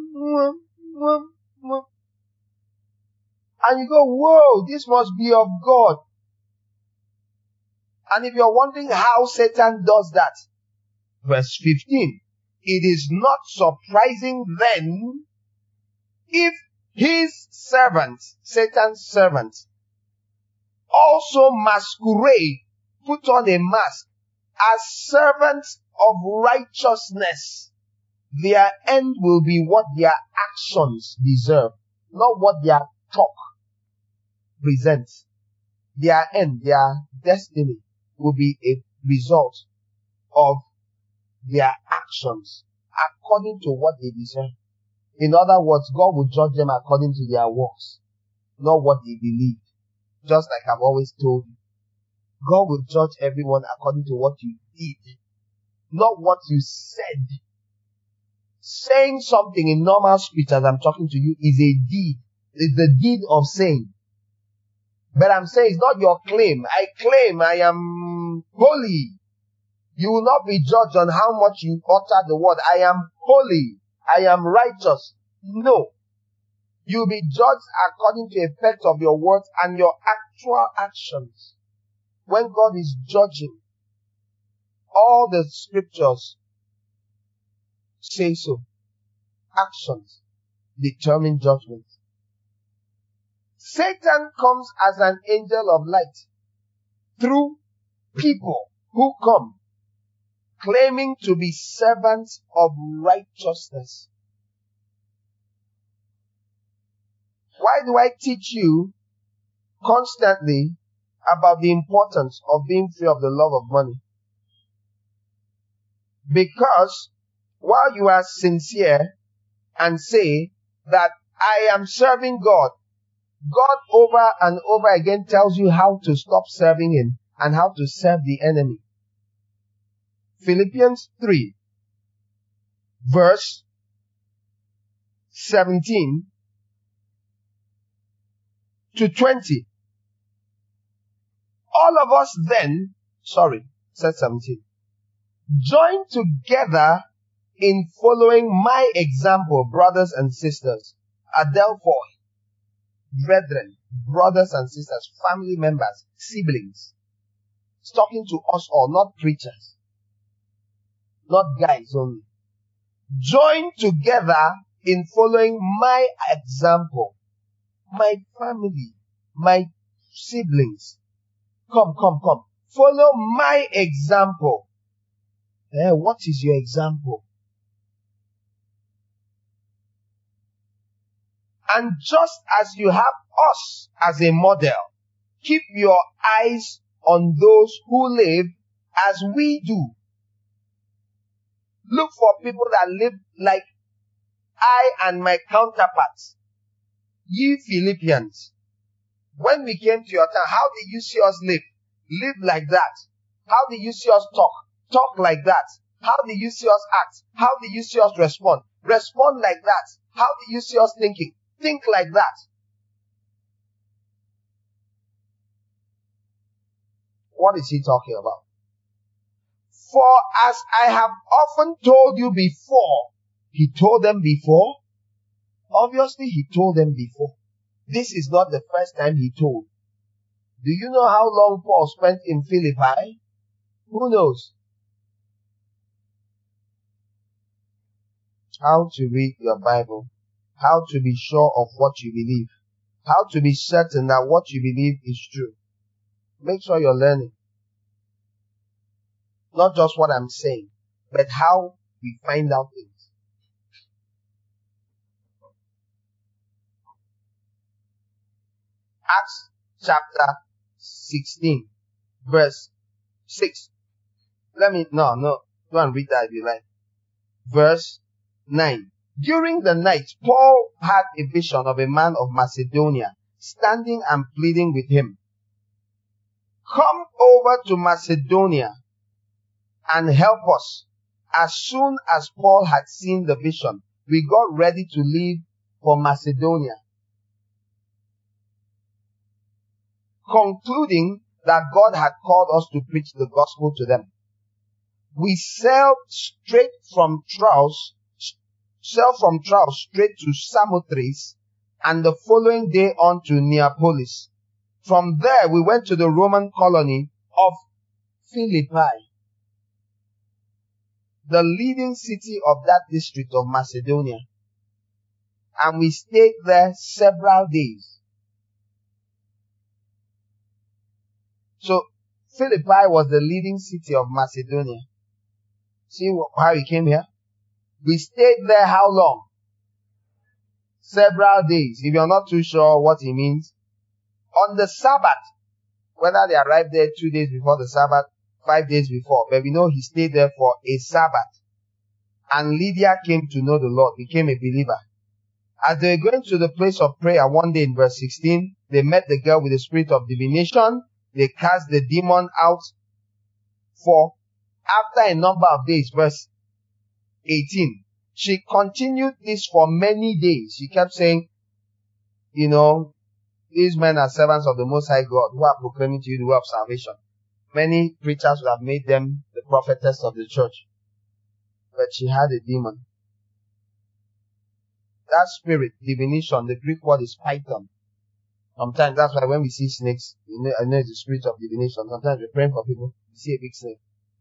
And you go, whoa, this must be of God. And if you're wondering how Satan does that, verse fifteen, it is not surprising then if his servants, Satan's servants, also masquerade, put on a mask as servants of righteousness. Their end will be what their actions deserve, not what their talk presents. Their end, their destiny will be a result of their actions according to what they deserve. In other words, God will judge them according to their works, not what they believe. Just like I've always told you. God will judge everyone according to what you did, not what you said. Saying something in normal speech as I'm talking to you is a deed. It's the deed of saying. But I'm saying it's not your claim. I claim I am holy. You will not be judged on how much you utter the word. I am holy. I am righteous. No. You'll be judged according to the effect of your words and your actual actions. When God is judging, all the scriptures say so. Actions determine judgment. Satan comes as an angel of light through people who come claiming to be servants of righteousness. Why do I teach you constantly about the importance of being free of the love of money? Because while you are sincere and say that I am serving God, God over and over again tells you how to stop serving Him and how to serve the enemy. Philippians three, verse seventeen to twenty. All of us then, sorry, said seventeen, join together in following my example, brothers and sisters. Adelphoi, brethren, brothers and sisters, family members, siblings. It's talking to us all, not preachers. Not guys only. Join together in following my example. My family, my siblings. Come, come, come. Follow my example. Eh, what is your example? And just as you have us as a model, keep your eyes on those who live as we do. Look for people that live like I and my counterparts. Ye Philippians, when we came to your town, how did you see us live? Live like that. How did you see us talk? Talk like that. How did you see us act? How did you see us respond? Respond like that. How did you see us thinking? Think like that. What is he talking about? For as I have often told you before, he told them before. Obviously, he told them before. This is not the first time he told. Do you know how long Paul spent in Philippi? Who knows? How to read your Bible. How to be sure of what you believe. How to be certain that what you believe is true. Make sure you're learning. Not just what I'm saying, but how we find out things. Acts chapter sixteen, verse six. Let me, no, no, go and read that if you like. Verse nine. During the night, Paul had a vision of a man of Macedonia standing and pleading with him. Come over to Macedonia and help us. As soon as Paul had seen the vision, we got ready to leave for Macedonia, concluding that God had called us to preach the gospel to them. We sailed straight from Troas, sailed from Troas straight to Samothrace, and the following day on to Neapolis. From there, we went to the Roman colony of Philippi, the leading city of that district of Macedonia. And we stayed there several days. So, Philippi was the leading city of Macedonia. See how he came here? We stayed there how long? Several days. If you're not too sure what he means, on the Sabbath, whether they arrived there two days before the Sabbath, five days before, but we know he stayed there for a Sabbath. And Lydia came to know the Lord, became a believer. As they were going to the place of prayer one day in verse sixteen, they met the girl with the spirit of divination. They cast the demon out. For after a number of days, verse eighteen, she continued this for many days. She kept saying, you know, these men are servants of the Most High God who are proclaiming to you the way of salvation. Many preachers would have made them the prophetess of the church. But she had a demon. That spirit, divination, the Greek word is python. Sometimes that's why when we see snakes, you know, I know it's the spirit of divination. Sometimes we're praying for people, we see a big snake.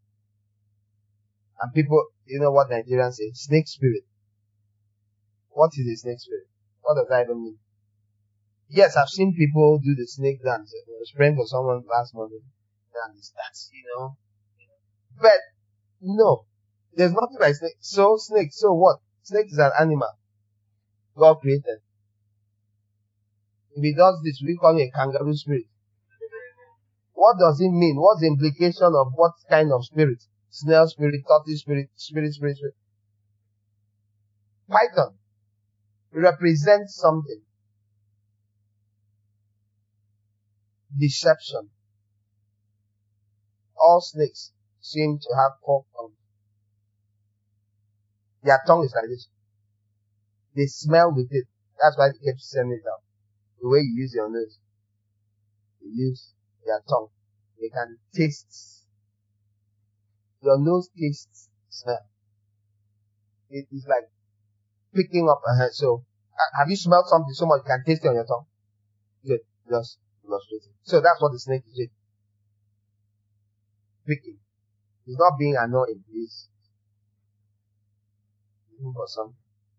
And people, you know what Nigerians say? Snake spirit. What is a snake spirit? What does that even mean? Yes, I've seen people do the snake dance. I was praying for someone last month. And that's, you know. But, no. There's nothing like snake. So, snake. So what? Snake is an animal God created. If he does this, we call it a kangaroo spirit. What does it mean? What's the implication of what kind of spirit? Snail spirit, tortoise spirit, spirit, spirit, spirit. Python represents something. Deception. All snakes seem to have forked tongues. Their tongue is like this. They smell with it. That's why they kept sending it out. The way you use your nose. You use their tongue. They can taste. Your nose tastes smell. It is like picking up a hand. So, uh, have you smelled something so much you can taste it on your tongue? Good. Just illustrate it. So that's what the snake is doing. Picking. It's not being annoying. It's looking for something.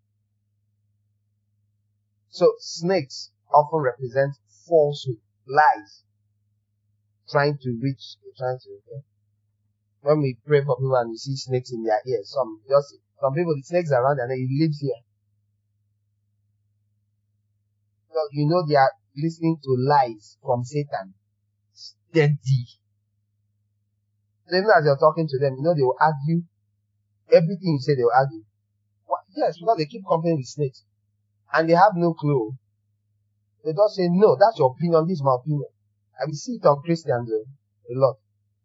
So snakes often represent falsehood, lies, trying to reach, trying to, okay? When we pray for people and we see snakes in their ears, some just, some people, the snakes are around their neck, it lives here. Well, you know they are listening to lies from Satan. Steady. So even as you're talking to them, you know they will argue. Everything you say, they will argue. What? Yes, because they keep complaining with snakes. And they have no clue. They don't say, no, that's your opinion, this is my opinion. I will see it on Christians a lot.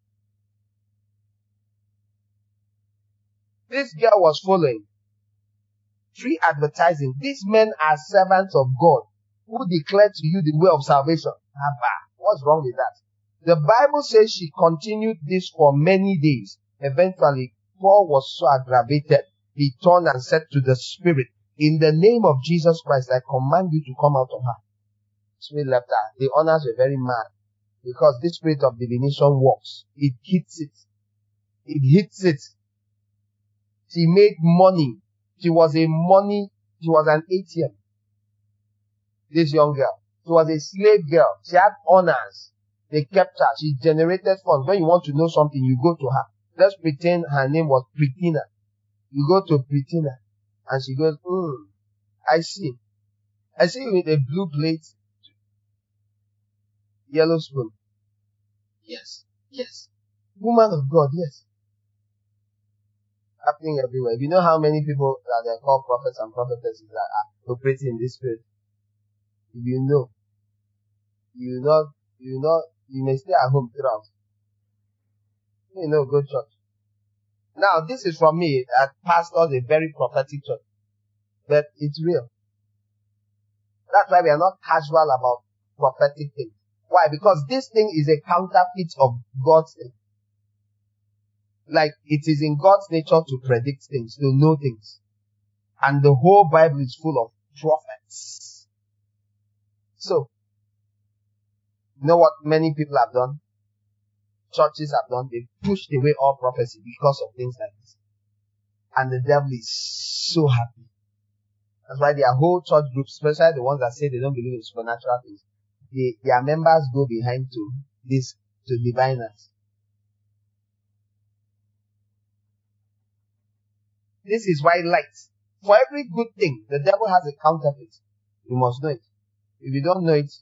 This girl was following. Free advertising. These men are servants of God who declare to you the way of salvation. What's wrong with that? The Bible says she continued this for many days. Eventually, Paul was so aggravated, he turned and said to the spirit, in the name of Jesus Christ, I command you to come out of her. The spirit left her. The owners were very mad because this spirit of divination works. It hits it. It hits it. She made money. She was a money, she was an A T M. This young girl. She was a slave girl. She had honors. They kept her. She generated funds. When you want to know something, you go to her. Let's pretend her name was Pritina. You go to Pritina. And she goes, hmm, I see. I see you with a blue plate. Yellow spoon. Yes. Yes. Woman of God, yes. Happening everywhere. If you know how many people that they call prophets and prophetesses that are operating in this spirit, if you know, you know, you know, you may stay at home throughout. You know, go church. Now, this is from me, as pastors, a very prophetic church. But it's real. That's why we are not casual about prophetic things. Why? Because this thing is a counterfeit of God's thing. Like, it is in God's nature to predict things, to know things. And the whole Bible is full of prophets. So, you know what many people have done? Churches have done? They've pushed away all prophecy because of things like this. And the devil is so happy. That's why their whole church groups, especially the ones that say they don't believe in supernatural things, they, their members go behind to this, to diviners. This is why light. For every good thing, the devil has a counterfeit. You must know it. If you don't know it,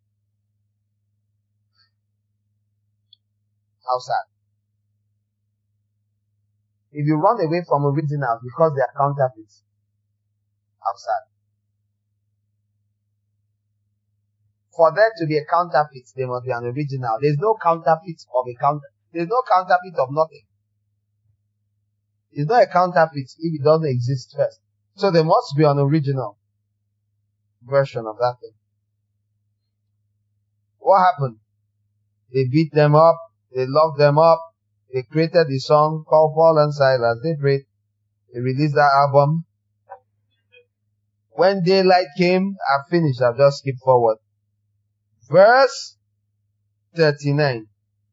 how sad. If you run away from originals because they are counterfeits, how sad. For there to be a counterfeit, there must be an original. There's no counterfeit of a counter. There's no counterfeit of nothing. It's not a counterfeit if it doesn't exist first. So there must be an original version of that thing. What happened? They beat them up. They locked them up. They created the song called Paul and Silas. They prayed. They released that album. When daylight came, I finished. I've just skipped forward. Verse thirty-nine.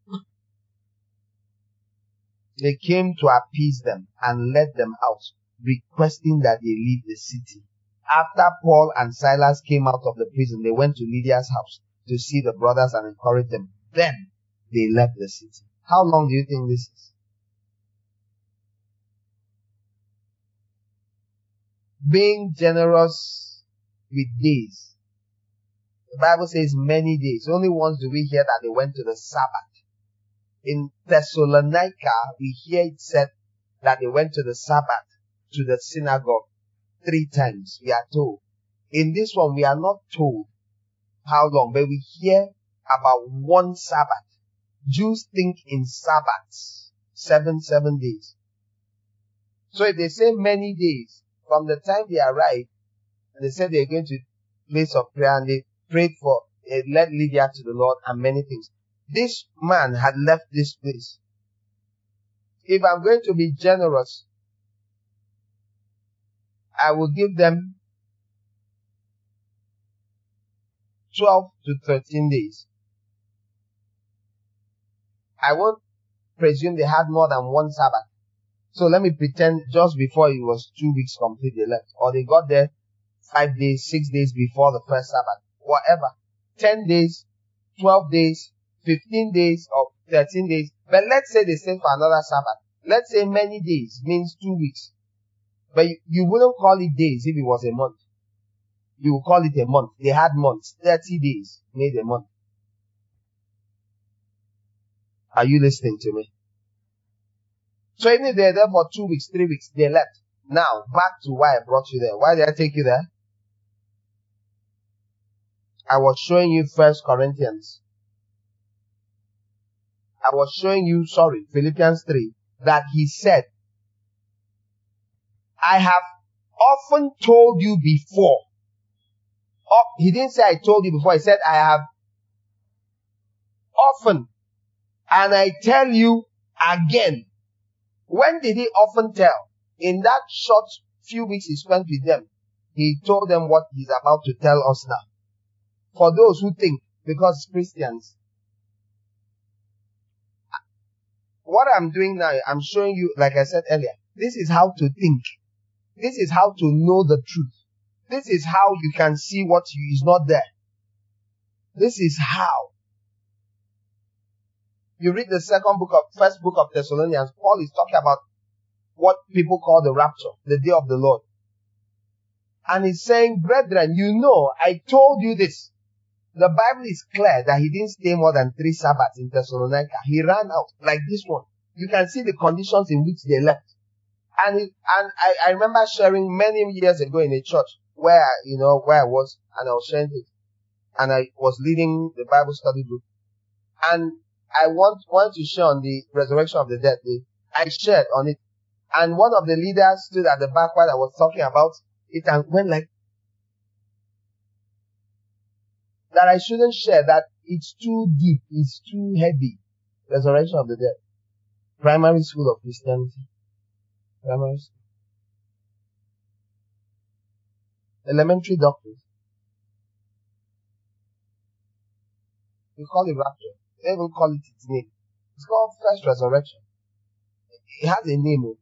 They came to appease them and let them out, requesting that they leave the city. After Paul and Silas came out of the prison, they went to Lydia's house to see the brothers and encourage them. Then they left the city. How long do you think this is? Being generous with days. The Bible says many days. Only once do we hear that they went to the Sabbath. In Thessalonica, we hear it said that they went to the Sabbath, to the synagogue, three times, we are told. In this one, we are not told how long, but we hear about one Sabbath. Jews think in Sabbaths, seven, seven days. So if they say many days, from the time they arrived, and they said they're going to place of prayer, and they prayed for, they led Lydia to the Lord, and many things. This man had left this place. If I'm going to be generous, I will give them twelve to thirteen days. I won't presume they had more than one Sabbath. So let me pretend just before it was two weeks complete they left. Or they got there five days, six days before the first Sabbath. Whatever. ten days, twelve days, fifteen days, or thirteen days. But let's say they stayed for another Sabbath. Let's say many days means two weeks. But you, you wouldn't call it days if it was a month. You will call it a month. They had months. thirty days made a month. Are you listening to me? So even if they're there for two weeks, three weeks, they left. Now, back to why I brought you there. Why did I take you there? I was showing you First Corinthians. I was showing you, sorry, Philippians three, that he said, I have often told you before. Oh, he didn't say I told you before. He said, I have often, and I tell you again. When did he often tell? In that short few weeks he spent with them, he told them what he's about to tell us now. For those who think, because Christians, what I'm doing now, I'm showing you, like I said earlier, this is how to think. This is how to know the truth. This is how you can see what you, is not there. This is how. You read the second book of, first book of Thessalonians, Paul is talking about what people call the rapture, the day of the Lord. And he's saying, brethren, you know, I told you this. The Bible is clear that he didn't stay more than three Sabbaths in Thessalonica. He ran out like this one. You can see the conditions in which they left. And it, and I, I remember sharing many years ago in a church where, you know, where I was, and I was sharing it. And I was leading the Bible study group. And I want, want to share on the resurrection of the dead. I shared on it. And one of the leaders stood at the back while I was talking about it and went like, that I shouldn't share, that it's too deep, it's too heavy. Resurrection of the dead. Primary school of Christianity. Primary school. Elementary doctrine. We call it rapture. They don't even call it its name. It's called first resurrection. It has a name.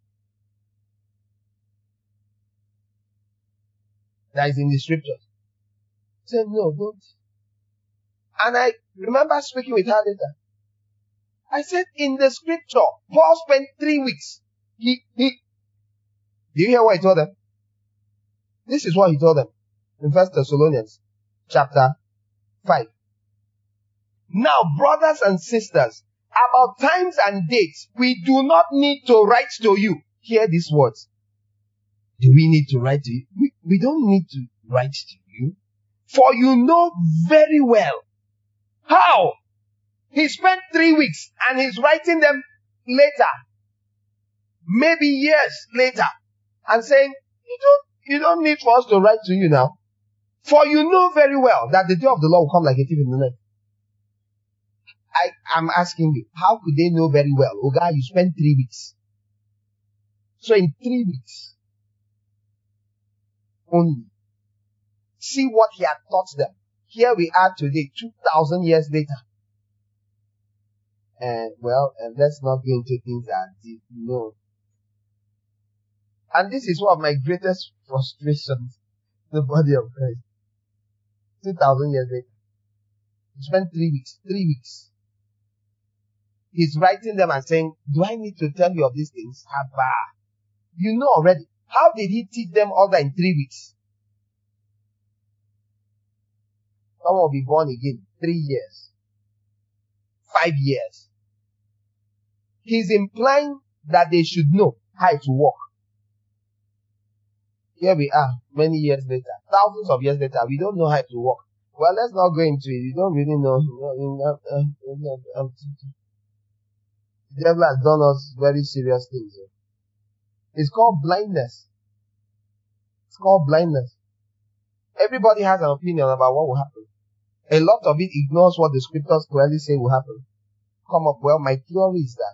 That is in the scriptures. Say, no, don't. And I remember speaking with her later. I said, in the scripture, Paul spent three weeks. He, he, do you hear what he told them? This is what he told them in First Thessalonians chapter five. Now, brothers and sisters, about times and dates, we do not need to write to you. Hear these words. Do we need to write to you? We, we don't need to write to you. For you know very well. How? He spent three weeks and he's writing them later. Maybe years later. And saying, you don't, you don't need for us to write to you now. For you know very well that the day of the Lord will come like a thief in the night. I am asking you, how could they know very well? Oh God, you spent three weeks. So in three weeks, only, see what he had taught them. Here we are today, two thousand years later. And well, and let's not go into things that deep, no. And this is one of my greatest frustrations, the body of Christ. Two thousand years later. He spent three weeks, three weeks. He's writing them and saying, do I need to tell you of these things? Abba. You know already. How did he teach them all that in three weeks? Someone will be born again. Three years. Five years. He's implying that they should know how to walk. Here we are, many years later. Thousands of years later, we don't know how to walk. Well, let's not go into it. You don't really know. The devil has done us very serious things. It's called blindness. It's called blindness. Everybody has an opinion about what will happen. A lot of it ignores what the scriptures clearly say will happen. Come up, well, my theory is that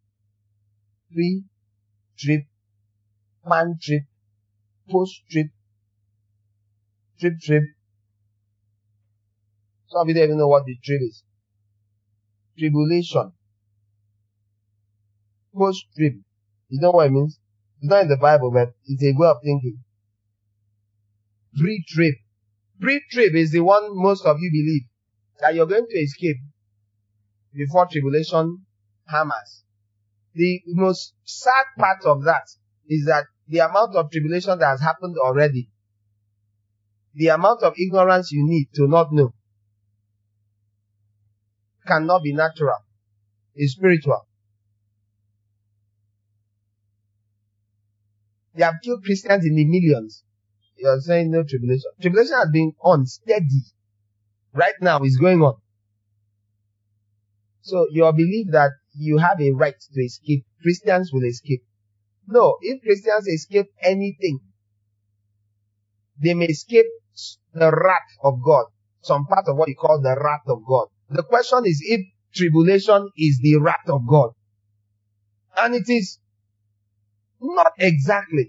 pre-trip, pan-trip, post-trip, trip-trip. Some of you don't even know what the trip is. Tribulation. Post-trip. You know what it means? It's not in the Bible, but it's a way of thinking. Pre-trip. Pre-trip is the one most of you believe that you're going to escape before tribulation hammers. The most sad part of that is that the amount of tribulation that has happened already the amount of ignorance you need to not know cannot be natural. It's spiritual. They have killed Christians in the millions. You are saying no tribulation. Tribulation has been on steady. Right now it's going on. So your belief that you have a right to escape, Christians will escape. No, if Christians escape anything, they may escape the wrath of God. Some part of what you call the wrath of God. The question is if tribulation is the wrath of God. And it is not exactly.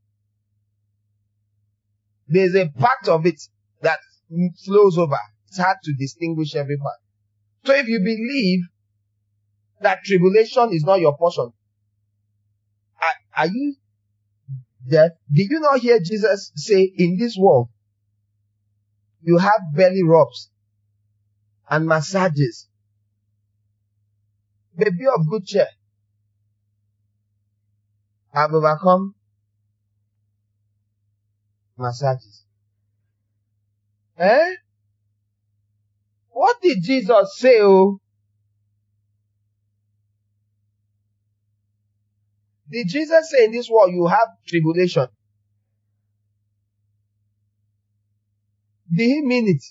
There's a part of it that flows over. It's hard to distinguish every part. So if you believe that tribulation is not your portion, are, are you deaf? Did you not hear Jesus say, in this world, you have belly rubs and massages. But be of good cheer. I've overcome massages. Eh? What did Jesus say? Oh, did Jesus say in this world you have tribulation? Did he mean it?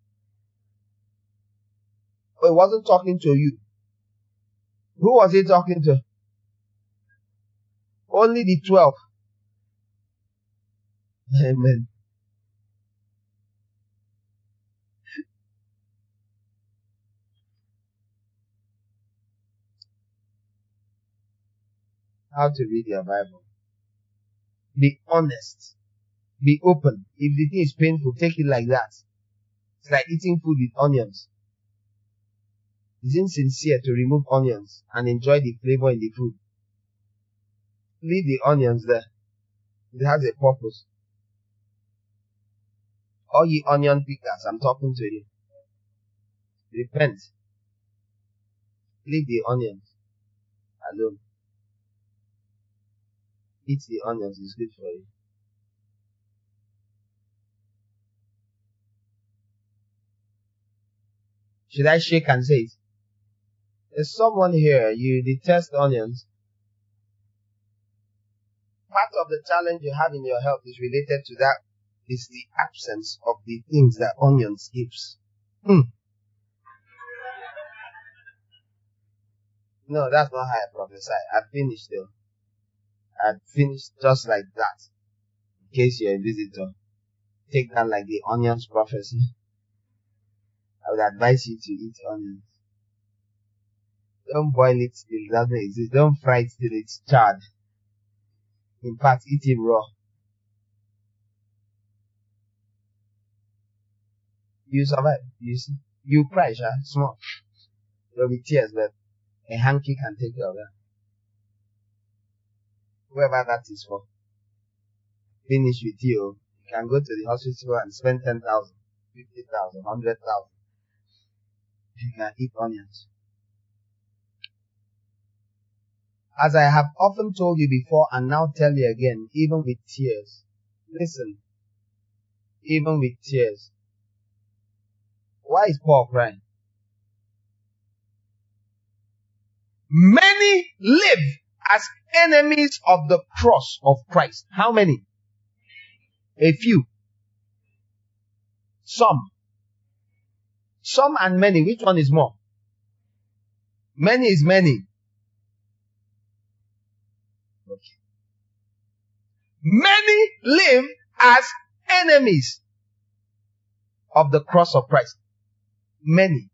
Or he wasn't talking to you? Who was he talking to? Only the twelve. Amen. How to read your Bible. Be honest. Be open. If the thing is painful, take it like that. It's like eating food with onions. It's insincere to remove onions and enjoy the flavor in the food. Leave the onions there. It has a purpose. All ye onion pickers, I'm talking to you. Repent. Leave the onions alone. Eat the onions, it's good for you. Should I shake and say it? There's someone here, you detest onions. Part of the challenge you have in your health is related to that, is the absence of the things that onions gives. Hmm. No, that's not how I prophesy. I finished though. I finished just like that. In case you're a visitor, take that like the onions prophecy. I would advise you to eat onions. Don't boil it till it doesn't exist. Don't fry it till it's charred. In fact, eat it raw. You survive. You see, you cry, sha, small. There'll be tears, but a hanky can take care of that. Whoever that is for. Finish with you. You can go to the hospital and spend ten thousand, fifty thousand, one hundred thousand. You can eat onions. As I have often told you before and now tell you again, even with tears. Listen. Even with tears. Why is Paul crying? Many live as enemies of the cross of Christ. How many? A few. Some. Some and many. Which one is more? Many is many. Okay. Many live as enemies of the cross of Christ. Many.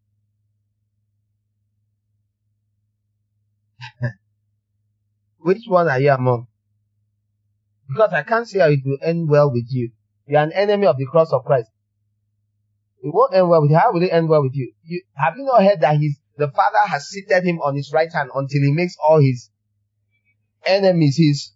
Which one are you among? Because I can't see how it will end well with you. You are an enemy of the cross of Christ. It won't end well with you. How will it end well with you? you have you not heard that his, the Father has seated him on his right hand until he makes all his enemies his?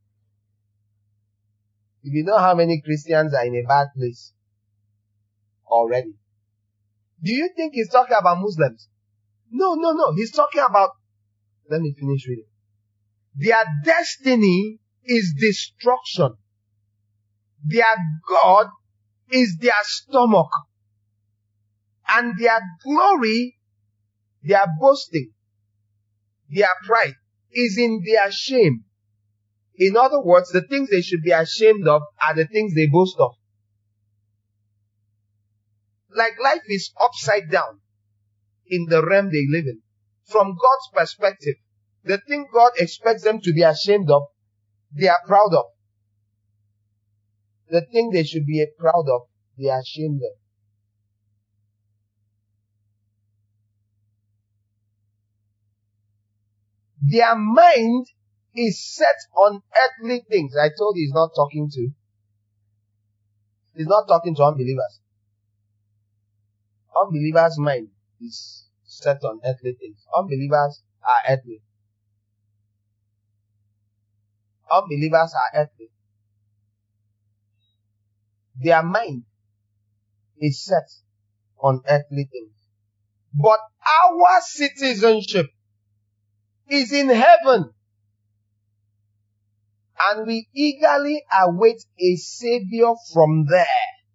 If you know how many Christians are in a bad place already. Do you think he's talking about Muslims? No, no, no. He's talking about, let me finish reading. Their destiny is destruction. Their God is their stomach. And their glory, their boasting, their pride is in their shame. In other words, the things they should be ashamed of are the things they boast of. Like life is upside down in the realm they live in. From God's perspective, the thing God expects them to be ashamed of, they are proud of. The thing they should be proud of, they are ashamed of. Their mind is set on earthly things. I told you he's not talking to, he's not talking to unbelievers. Unbelievers' mind is set on earthly things. Unbelievers are earthly. Unbelievers are earthly. Their mind is set on earthly things. But our citizenship is in heaven. And we eagerly await a Savior from there.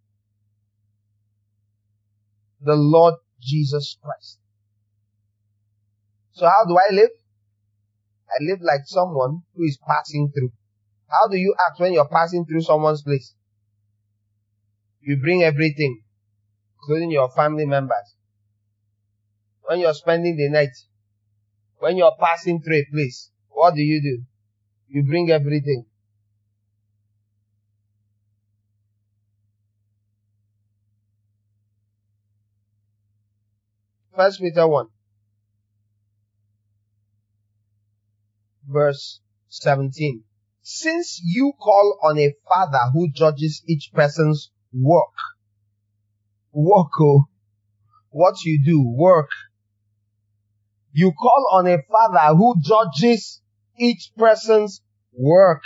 The Lord Jesus Christ. So how do I live? I live like someone who is passing through. How do you act when you're passing through someone's place? You bring everything, including your family members. When you're spending the night, when you're passing through a place, what do you do? You bring everything. First Peter one, verse seventeen. Since you call on a Father who judges each person's work, work, oh, what you do, work. You call on a Father who judges each person's work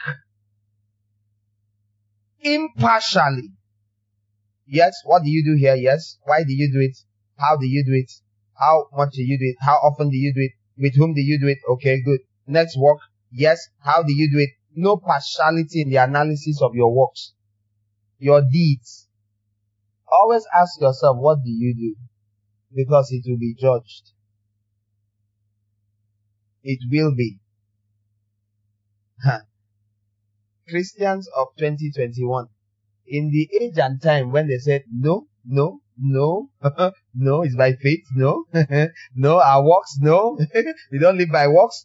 impartially. Yes, what do you do here? Yes. Why do you do it? How do you do it? How much do you do it? How often do you do it? With whom do you do it? Okay, good. Next work. Yes. How do you do it? No partiality in the analysis of your works, your deeds. Always ask yourself, what do you do? Because it will be judged. It will be. Huh. Christians of twenty twenty-one, in the age and time when they said, no, no, no, no, it's by faith, no, no, our works, no, we don't live by works.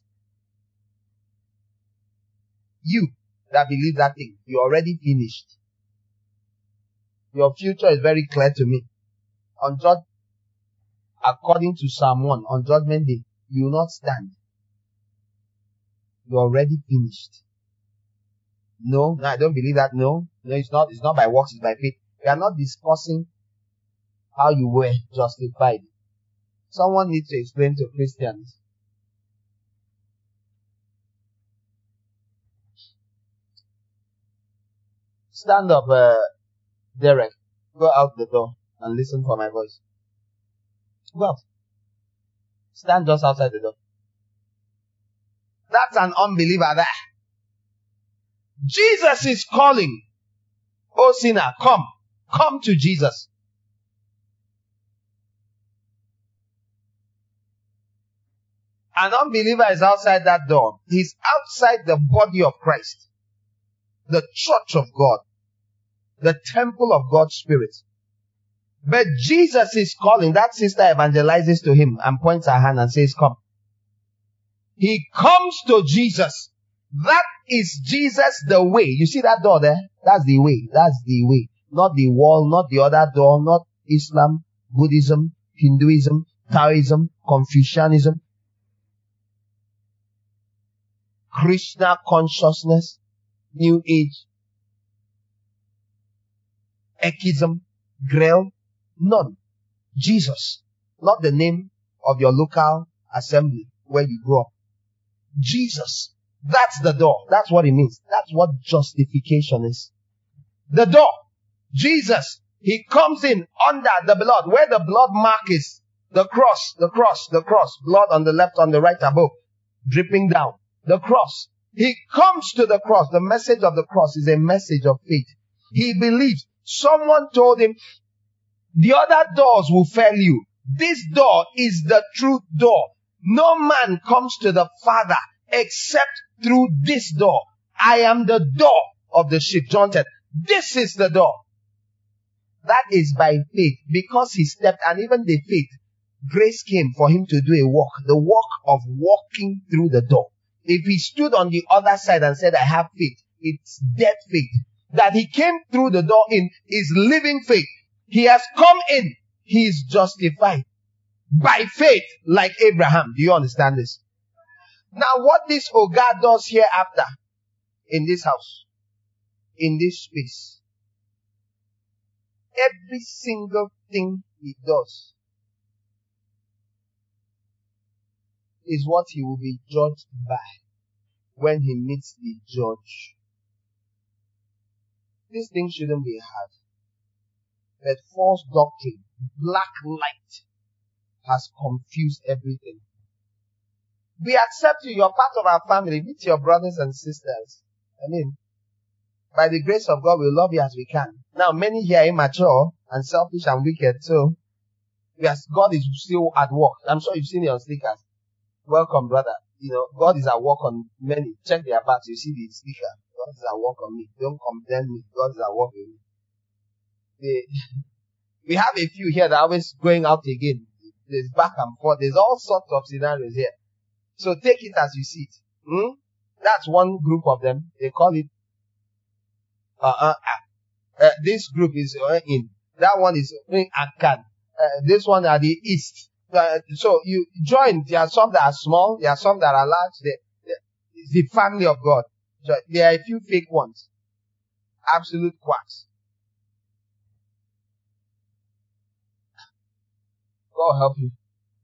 You that believe that thing, you're already finished. Your future is very clear to me. On judge, according to Psalm one, on Judgment Day, you will not stand. You're already finished. No, no, I don't believe that. No, no, it's not. It's not by works, it's by faith. We are not discussing how you were justified. Someone needs to explain to Christians. Stand up, uh, Derek. Go out the door and listen for my voice. Go out. Stand just outside the door. That's an unbeliever there. Jesus is calling. Oh sinner, come. Come to Jesus. An unbeliever is outside that door. He's outside the body of Christ. The church of God. The temple of God's Spirit. But Jesus is calling. That sister evangelizes to him and points her hand and says, come. He comes to Jesus. That is Jesus the way. You see that door there? That's the way. That's the way. Not the wall, not the other door, not Islam, Buddhism, Hinduism, Taoism, Confucianism, Krishna consciousness, New Age, Ekism, Grail, none. Jesus, not the name of your local assembly where you grew up. Jesus, that's the door. That's what it means. That's what justification is. The door. Jesus, he comes in under the blood, where the blood mark is. The cross, the cross, the cross. Blood on the left, on the right, above, dripping down. The cross. He comes to the cross. The message of the cross is a message of faith. He believes. Someone told him, the other doors will fail you. This door is the true door. No man comes to the Father except through this door. I am the door of the sheep. John said, this is the door. That is by faith. Because he stepped, and even the faith, grace came for him to do a walk. The walk of walking through the door. If he stood on the other side and said, I have faith, it's dead faith. That he came through the door in is living faith. He has come in. He is justified by faith like Abraham. Do you understand this? Now what this Oga does hereafter in this house, in this space, every single thing he does is what he will be judged by when he meets the judge. This thing shouldn't be hard. But false doctrine, black light, has confused everything. We accept you. You're part of our family. Meet your brothers and sisters. I mean, by the grace of God, we'll love you as we can. Now, many here are immature and selfish and wicked. So, yes, God is still at work. I'm sure you've seen it on stickers. Welcome, brother. You know, God is at work on many. Check their backs. You see the sticker. God is at work on me. Don't condemn me. God is at work with me. They, we have a few here that are always going out again. There's back and forth. There's all sorts of scenarios here. So take it as you see it. Hmm? That's one group of them. They call it, uh, uh, uh, uh this group is uh, in. That one is in Akan. Uh, this one are the East. Uh, so you join. There are some that are small. There are some that are large. They, they, it's the family of God. So there are a few fake ones. Absolute quacks. God help you.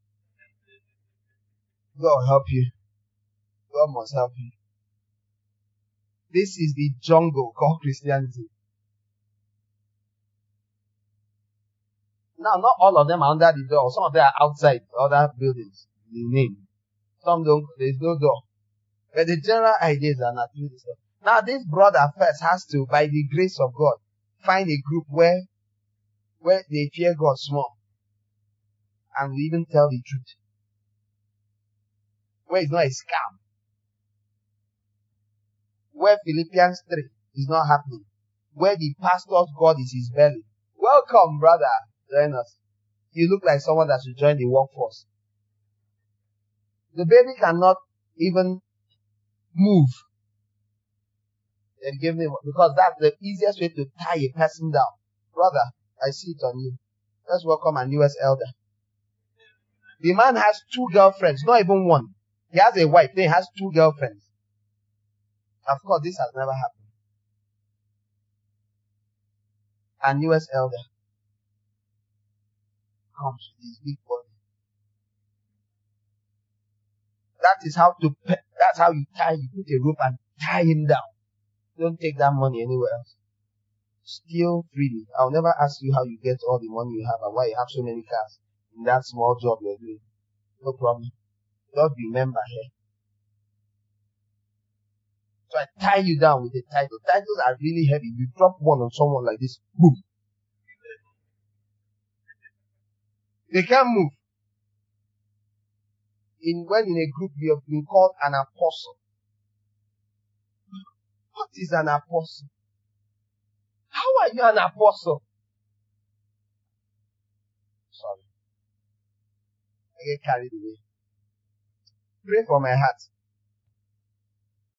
God help you. God must help you. This is the jungle called Christianity. Now, not all of them are under the door. Some of them are outside other buildings. The name. Some don't, there's no door. But the general ideas are not through this stuff. Now, this brother first has to, by the grace of God, find a group where, where they fear God small. And we even tell the truth. Where it's not a scam. Where Philippians three is not happening. Where the pastor's God is his belly. Welcome, brother. Join us. You look like someone that should join the workforce. The baby cannot even move. And give me, because that's the easiest way to tie a person down. Brother, I see it on you. Let's welcome our newest elder. The man has two girlfriends, not even one. He has a wife, then he has two girlfriends. Of course, this has never happened. Our newest elder comes with his big body. That is how to, that's how you tie, you put a rope and tie him down. Don't take that money anywhere else. Steal freely. I'll never ask you how you get all the money you have and why you have so many cars in that small job you're doing. No problem. Just remember here. So I tie you down with a title. Titles are really heavy. You drop one on someone like this, boom. They can't move. In when in a group you have been called an apostle. What is an apostle? How are you an apostle? Sorry. I get carried away. Pray for my heart.